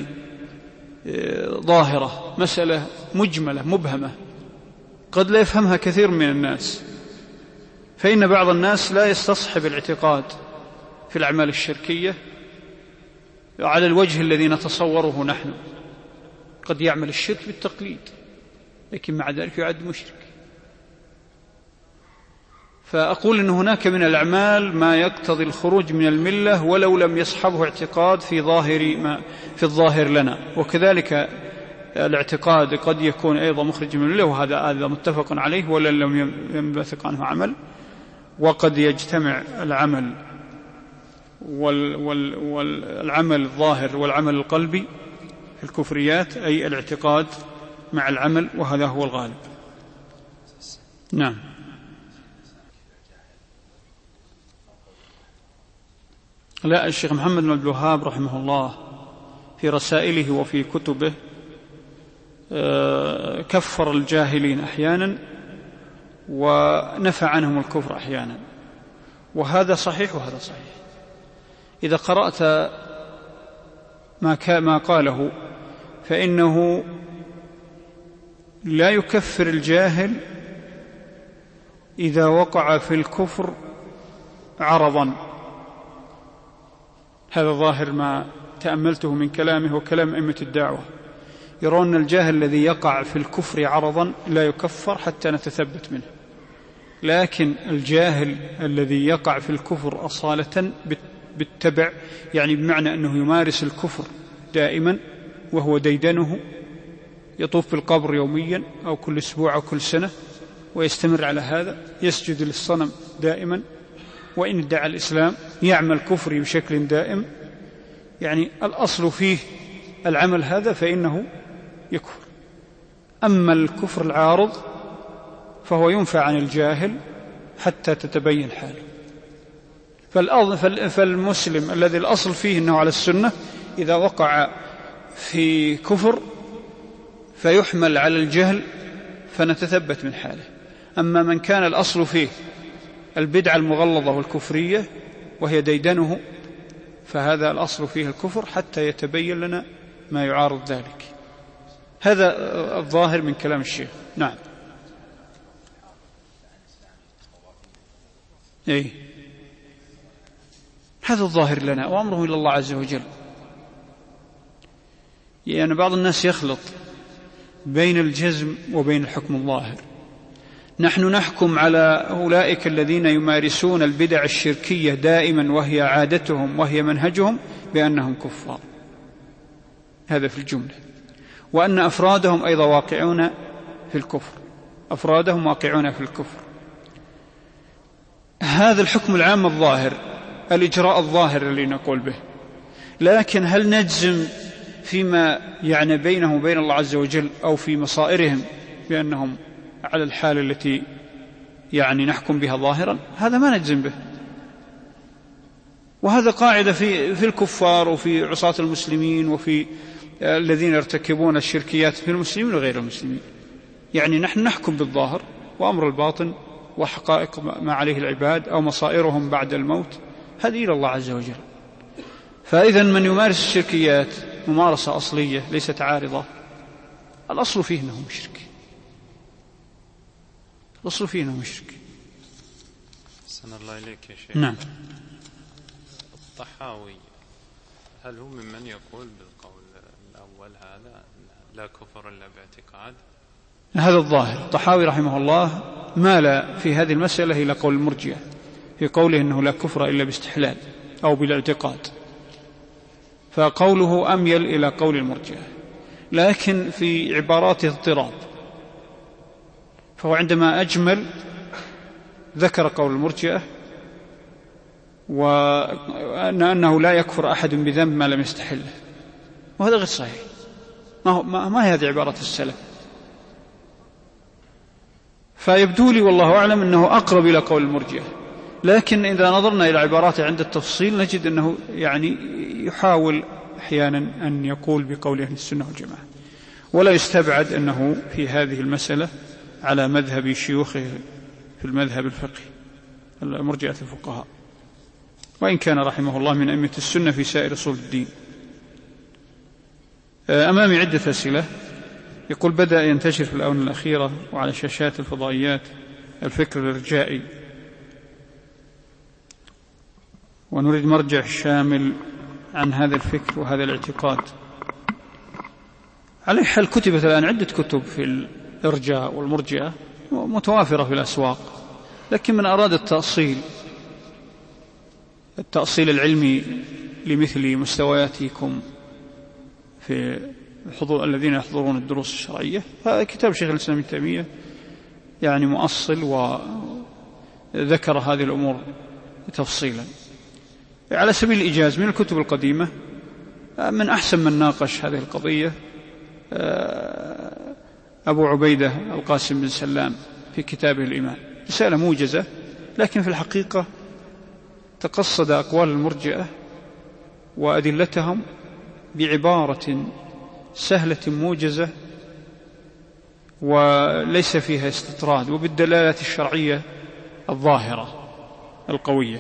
ظاهرة، مسألة مجملة مبهمة قد لا يفهمها كثير من الناس. فإن بعض الناس لا يستصحب الاعتقاد في الأعمال الشركية على الوجه الذي نتصوره نحن، قد يعمل الشرك بالتقليد لكن مع ذلك يعد مشرك. فأقول أن هناك من الأعمال ما يقتضي الخروج من الملة ولو لم يصحبه اعتقاد في الظاهر لنا، وكذلك الاعتقاد قد يكون أيضا مخرج من الملة، وهذا متفق عليه ولا لم ينبثق عنه عمل. وقد يجتمع العمل والعمل الظاهر والعمل القلبي في الكفريات، أي الاعتقاد مع العمل، وهذا هو الغالب. نعم. لا، الشيخ محمد بن عبد الوهاب رحمه الله في رسائله وفي كتبه كفر الجاهلين أحيانا ونفى عنهم الكفر أحيانا، وهذا صحيح وهذا صحيح. إذا قرأت ما قاله فإنه لا يكفر الجاهل إذا وقع في الكفر عرضا، هذا ظاهر ما تأملته من كلامه وكلام أئمة الدعوة، يرون الجاهل الذي يقع في الكفر عرضا لا يكفر حتى نتثبت منه، لكن الجاهل الذي يقع في الكفر أصالة بالتبع، يعني بمعنى أنه يمارس الكفر دائما وهو ديدنه، يطوف بالقبر يوميا أو كل أسبوع أو كل سنة ويستمر على هذا، يسجد للصنم دائما، وإن ادعى الإسلام يعمل كفري بشكل دائم، يعني الأصل فيه العمل هذا فإنه يكفر. أما الكفر العارض فهو ينفى عن الجاهل حتى تتبين حاله. فالمسلم الذي الأصل فيه أنه على السنة إذا وقع في كفر فيحمل على الجهل فنتثبت من حاله. أما من كان الأصل فيه البدعة المغلظة والكفرية وهي ديدنه فهذا الأصل فيه الكفر حتى يتبين لنا ما يعارض ذلك. هذا الظاهر من كلام الشيخ. نعم. هذا الظاهر لنا وأمره إلى الله عز وجل. يعني بعض الناس يخلط بين الجزم وبين الحكم الظاهر. نحن نحكم على أولئك الذين يمارسون البدع الشركية دائما وهي عادتهم وهي منهجهم بأنهم كفار، هذا في الجملة، وأن أفرادهم أيضا واقعون في الكفر، أفرادهم واقعون في الكفر. هذا الحكم العام الظاهر، الإجراء الظاهر الذي نقول به. لكن هل نجزم فيما يعني بينه وبين الله عز وجل أو في مصائرهم بأنهم على الحال التي يعني نحكم بها ظاهرا؟ هذا ما نجزم به. وهذا قاعدة في الكفار وفي عصاة المسلمين وفي الذين يرتكبون الشركيات في المسلمين وغير المسلمين. يعني نحن نحكم بالظاهر، وأمر الباطن وحقائق ما عليه العباد أو مصائرهم بعد الموت هذه إلى الله عز وجل. فإذا من يمارس الشركيات ممارسة أصلية ليست عارضة، الأصل فيه أنه مشرك، الأصل فيه أنه مشرك. أحسن الله إليك يا شيخ. نعم. الطحاوي هل هو ممن يقول بالقول الأول هذا لا كفر إلا باعتقاد؟ هذا الظاهر. الطحاوي رحمه الله مال في هذه المسألة إلى قول المرجئة في قوله أنه لا كفر إلا باستحلال أو بالاعتقاد، فقوله أميل إلى قول المرجئة، لكن في عباراته اضطراب، فهو عندما أجمل ذكر قول المرجئة وأنه لا يكفر أحد بذنب ما لم يستحله، وهذا غير صحيح، ما هي هذه عبارة السلف. فيبدو لي والله أعلم أنه أقرب إلى قول المرجئة، لكن إذا نظرنا إلى عباراته عند التفصيل نجد أنه يعني يحاول أحيانا أن يقول بقول أهل السنة والجماعة، ولا يستبعد أنه في هذه المسألة على مذهب شيوخه في المذهب الفقهي المرجئة الفقهاء، وإن كان رحمه الله من أئمة السنة في سائر أصول الدين. أمامي عدة أسئلة. يقول بدأ ينتشر في الآونة الأخيرة وعلى شاشات الفضائيات الفكر الإرجائي، ونريد مرجع شامل عن هذا الفكر وهذا الاعتقاد. على حال كتبت الآن عدة كتب في الإرجاء والمرجئة متوافرة في الأسواق، لكن من أراد التأصيل العلمي لمثل مستوياتكم في الذين يحضرون الدروس الشرعية، هذا كتاب شيخ الإسلام ابن تيمية يعني مؤصل وذكر هذه الأمور تفصيلا. على سبيل الإيجاز من الكتب القديمة من أحسن من ناقش هذه القضية أبو عبيدة القاسم بن سلام في كتابه الإيمان، رسالة موجزة لكن في الحقيقة تقصد أقوال المرجئة وأدلتهم بعبارة سهلة موجزة وليس فيها استطراد، وبالدلالات الشرعية الظاهرة القوية.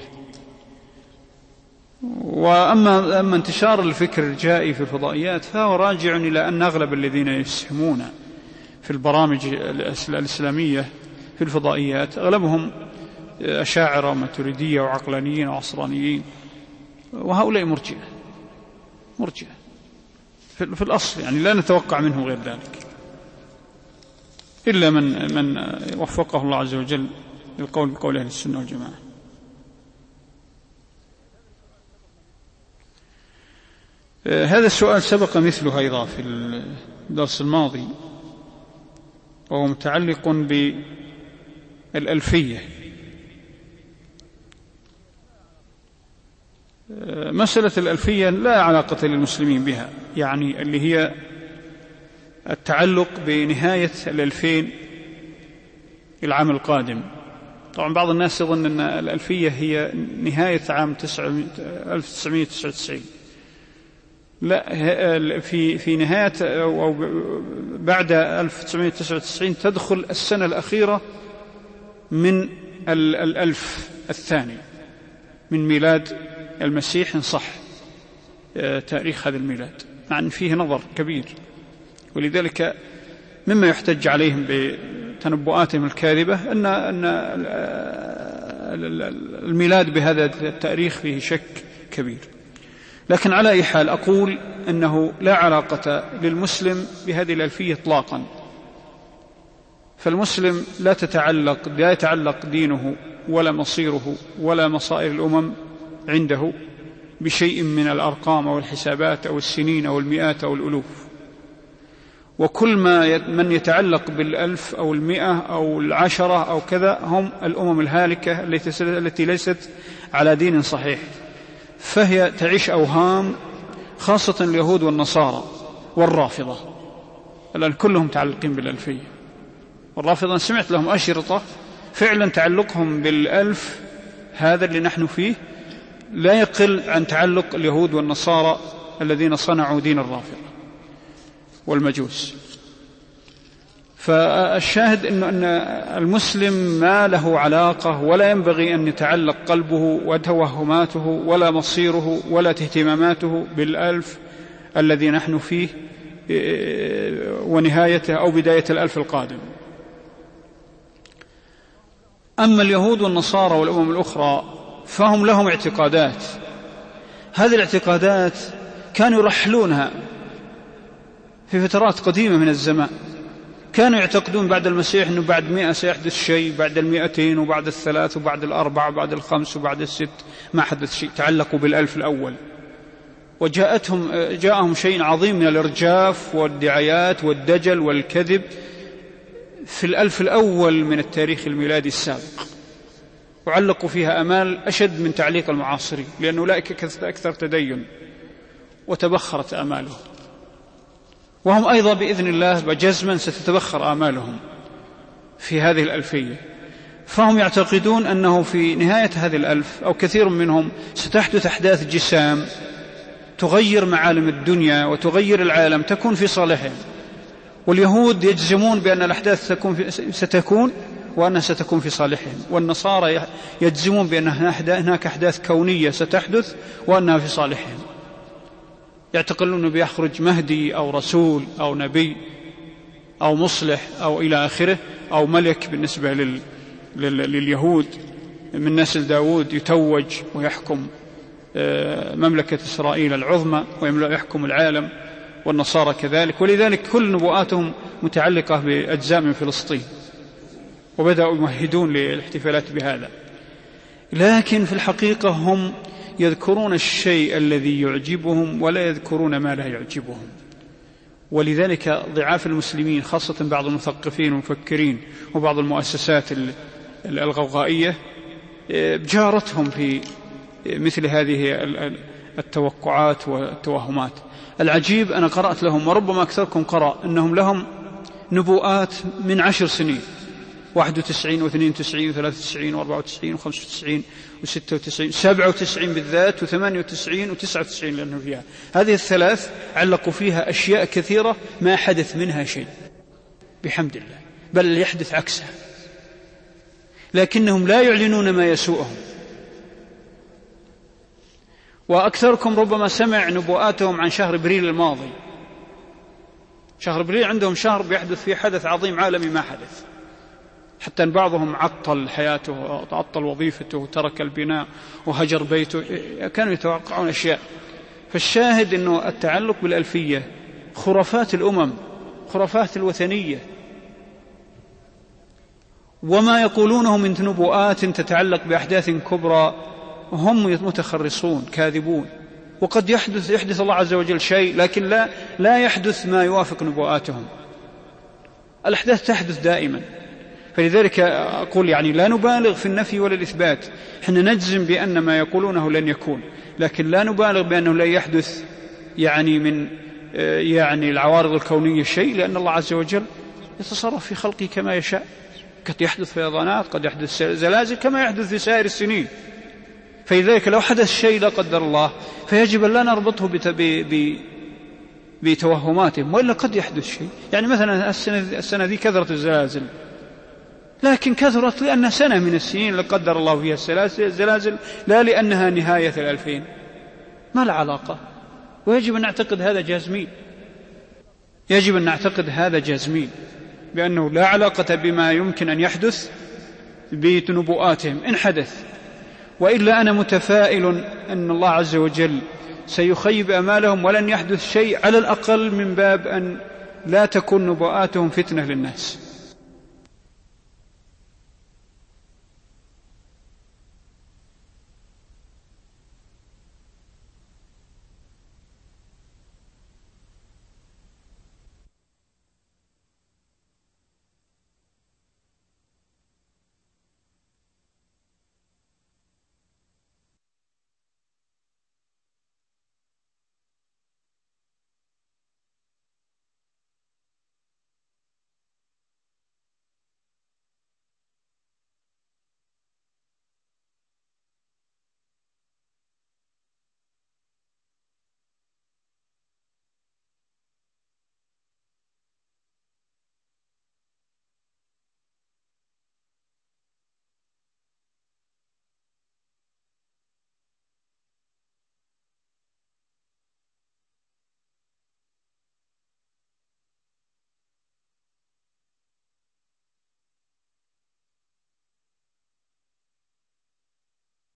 وأما انتشار الفكر الجائي في الفضائيات فهو راجع إلى أن أغلب الذين يسهمون في البرامج الإسلامية في الفضائيات أغلبهم أشاعرة وماتريدية وعقلانيين وعصرانيين، وهؤلاء مرجئة في الأصل، يعني لا نتوقع منه غير ذلك إلا من وفقه الله عز وجل للقول بقول أهل السنة والجماعة. هذا السؤال سبق مثله أيضا في الدرس الماضي، وهو متعلق بالألفية. مسألة الألفية لا علاقة للمسلمين بها، يعني اللي هي التعلق بنهاية 2000 العام القادم. طبعا بعض الناس يظن أن الألفية هي نهاية عام 1999، لا، في نهاية أو بعد 1999 تدخل السنة الأخيرة من الألف الثاني من ميلاد المسيح إن صح تاريخ هذا الميلاد، مع أن فيه نظر كبير، ولذلك مما يحتج عليهم بتنبؤاتهم الكاذبة أن الميلاد بهذا التاريخ فيه شك كبير. لكن على أي حال أقول أنه لا علاقة للمسلم بهذه الألفية إطلاقا، فالمسلم لا يتعلق دينه ولا مصيره ولا مصائر الأمم عنده بشيء من الأرقام أو الحسابات أو السنين أو المئات أو الألوف، وكل من يتعلق بالألف أو 100 أو 10 أو كذا هم الأمم الهالكة التي ليست على دين صحيح، فهي تعيش أوهام، خاصة اليهود والنصارى والرافضة الآن كلهم متعلقين بالألفية. والرافضة سمعت لهم أشرطة فعلا تعلقهم بالألف هذا اللي نحن فيه لا يقل عن تعلق اليهود والنصارى الذين صنعوا دين الرافضة والمجوس. فالشاهد أن المسلم ما له علاقة ولا ينبغي أن يتعلق قلبه وتوهماته ولا مصيره ولا اهتماماته بالألف الذي نحن فيه ونهايته أو بداية الألف القادم. أما اليهود والنصارى والأمم الأخرى فهم لهم اعتقادات، هذه الاعتقادات كانوا يرحلونها في فترات قديمة من الزمان. كانوا يعتقدون بعد المسيح أنه بعد 100 سيحدث شيء، بعد 200 وبعد 3 وبعد 4 وبعد 5 وبعد 6 ما حدث شيء، تعلقوا بالألف الأول. جاءهم شيء عظيم من الإرجاف والدعايات والدجل والكذب في الألف الأول من التاريخ الميلادي السابق، وعلقوا فيها أمال أشد من تعليق المعاصرين، لأن أولئك أكثر تدين وتبخرت آمالهم، وهم أيضا بإذن الله وجزما ستتبخر آمالهم في هذه الألفية. فهم يعتقدون أنه في نهاية هذه الألف أو كثير منهم ستحدث أحداث جسام تغير معالم الدنيا وتغير العالم، تكون في صالحهم. واليهود يجزمون بأن الأحداث ستكون وأنها ستكون في صالحهم، والنصارى يجزمون بأن هناك أحداث كونية ستحدث وأنها في صالحهم. يعتقدون أنه بيخرج مهدي أو رسول أو نبي أو مصلح أو إلى آخره، أو ملك بالنسبة لليهود من نسل داود يتوج ويحكم مملكة إسرائيل العظمى ويحكم العالم، والنصارى كذلك. ولذلك كل نبوءاتهم متعلقة بأجزاء من فلسطين، وبدأوا يمهدون للاحتفالات بهذا. لكن في الحقيقة هم يذكرون الشيء الذي يعجبهم ولا يذكرون ما لا يعجبهم. ولذلك ضعاف المسلمين خاصة بعض المثقفين والمفكرين وبعض المؤسسات الغوغائية جارتهم في مثل هذه التوقعات والتوهمات. العجيب أنا قرأت لهم، وربما أكثركم قرأ، أنهم لهم نبوءات من 10 سنين، 91 و92 و93 و94 و95 و96 97 بالذات و98 و99 لأنه فيها هذه الثلاث علقوا فيها أشياء كثيرة ما حدث منها شيء بحمد الله، بل يحدث عكسها، لكنهم لا يعلنون ما يسوءهم. وأكثركم ربما سمع نبوءاتهم عن شهر إبريل الماضي. شهر إبريل عندهم شهر بيحدث فيه حدث عظيم عالمي ما حدث، حتى أن بعضهم عطل حياته وعطل وظيفته وترك البناء وهجر بيته، كانوا يتوقعون أشياء. فالشاهد أنه التعلق بالألفية خرافات الأمم، خرافات الوثنية، وما يقولونه من نبوءات تتعلق بأحداث كبرى هم متخرصون كاذبون. وقد يحدث الله عز وجل شيء، لكن لا يحدث ما يوافق نبوءاتهم. الأحداث تحدث دائما. فلذلك أقول لا نبالغ في النفي ولا الإثبات، حنا نجزم بأن ما يقولونه لن يكون، لكن لا نبالغ بأنه لا يحدث من العوارض الكونية شيء، لأن الله عز وجل يتصرف في خلقه كما يشاء. قد يحدث فيضانات، قد يحدث زلازل كما يحدث في سائر السنين. فلذلك لو حدث شيء لا قدر الله فيجب أن لا نربطه بتوهماتهم، وإلا قد يحدث شيء. مثلا السنة ذي كثرت الزلازل، لكن كثرت لأنها سنة من السنين لا قدر الله فيها الزلازل، لا لأنها نهاية 2000، ما لا علاقة. ويجب أن نعتقد هذا جازمين، يجب أن نعتقد هذا جازمين بأنه لا علاقة بما يمكن أن يحدث بنبوءاتهم إن حدث. وإلا أنا متفائل أن الله عز وجل سيخيب أمالهم ولن يحدث شيء، على الأقل من باب أن لا تكون نبوءاتهم فتنة للناس.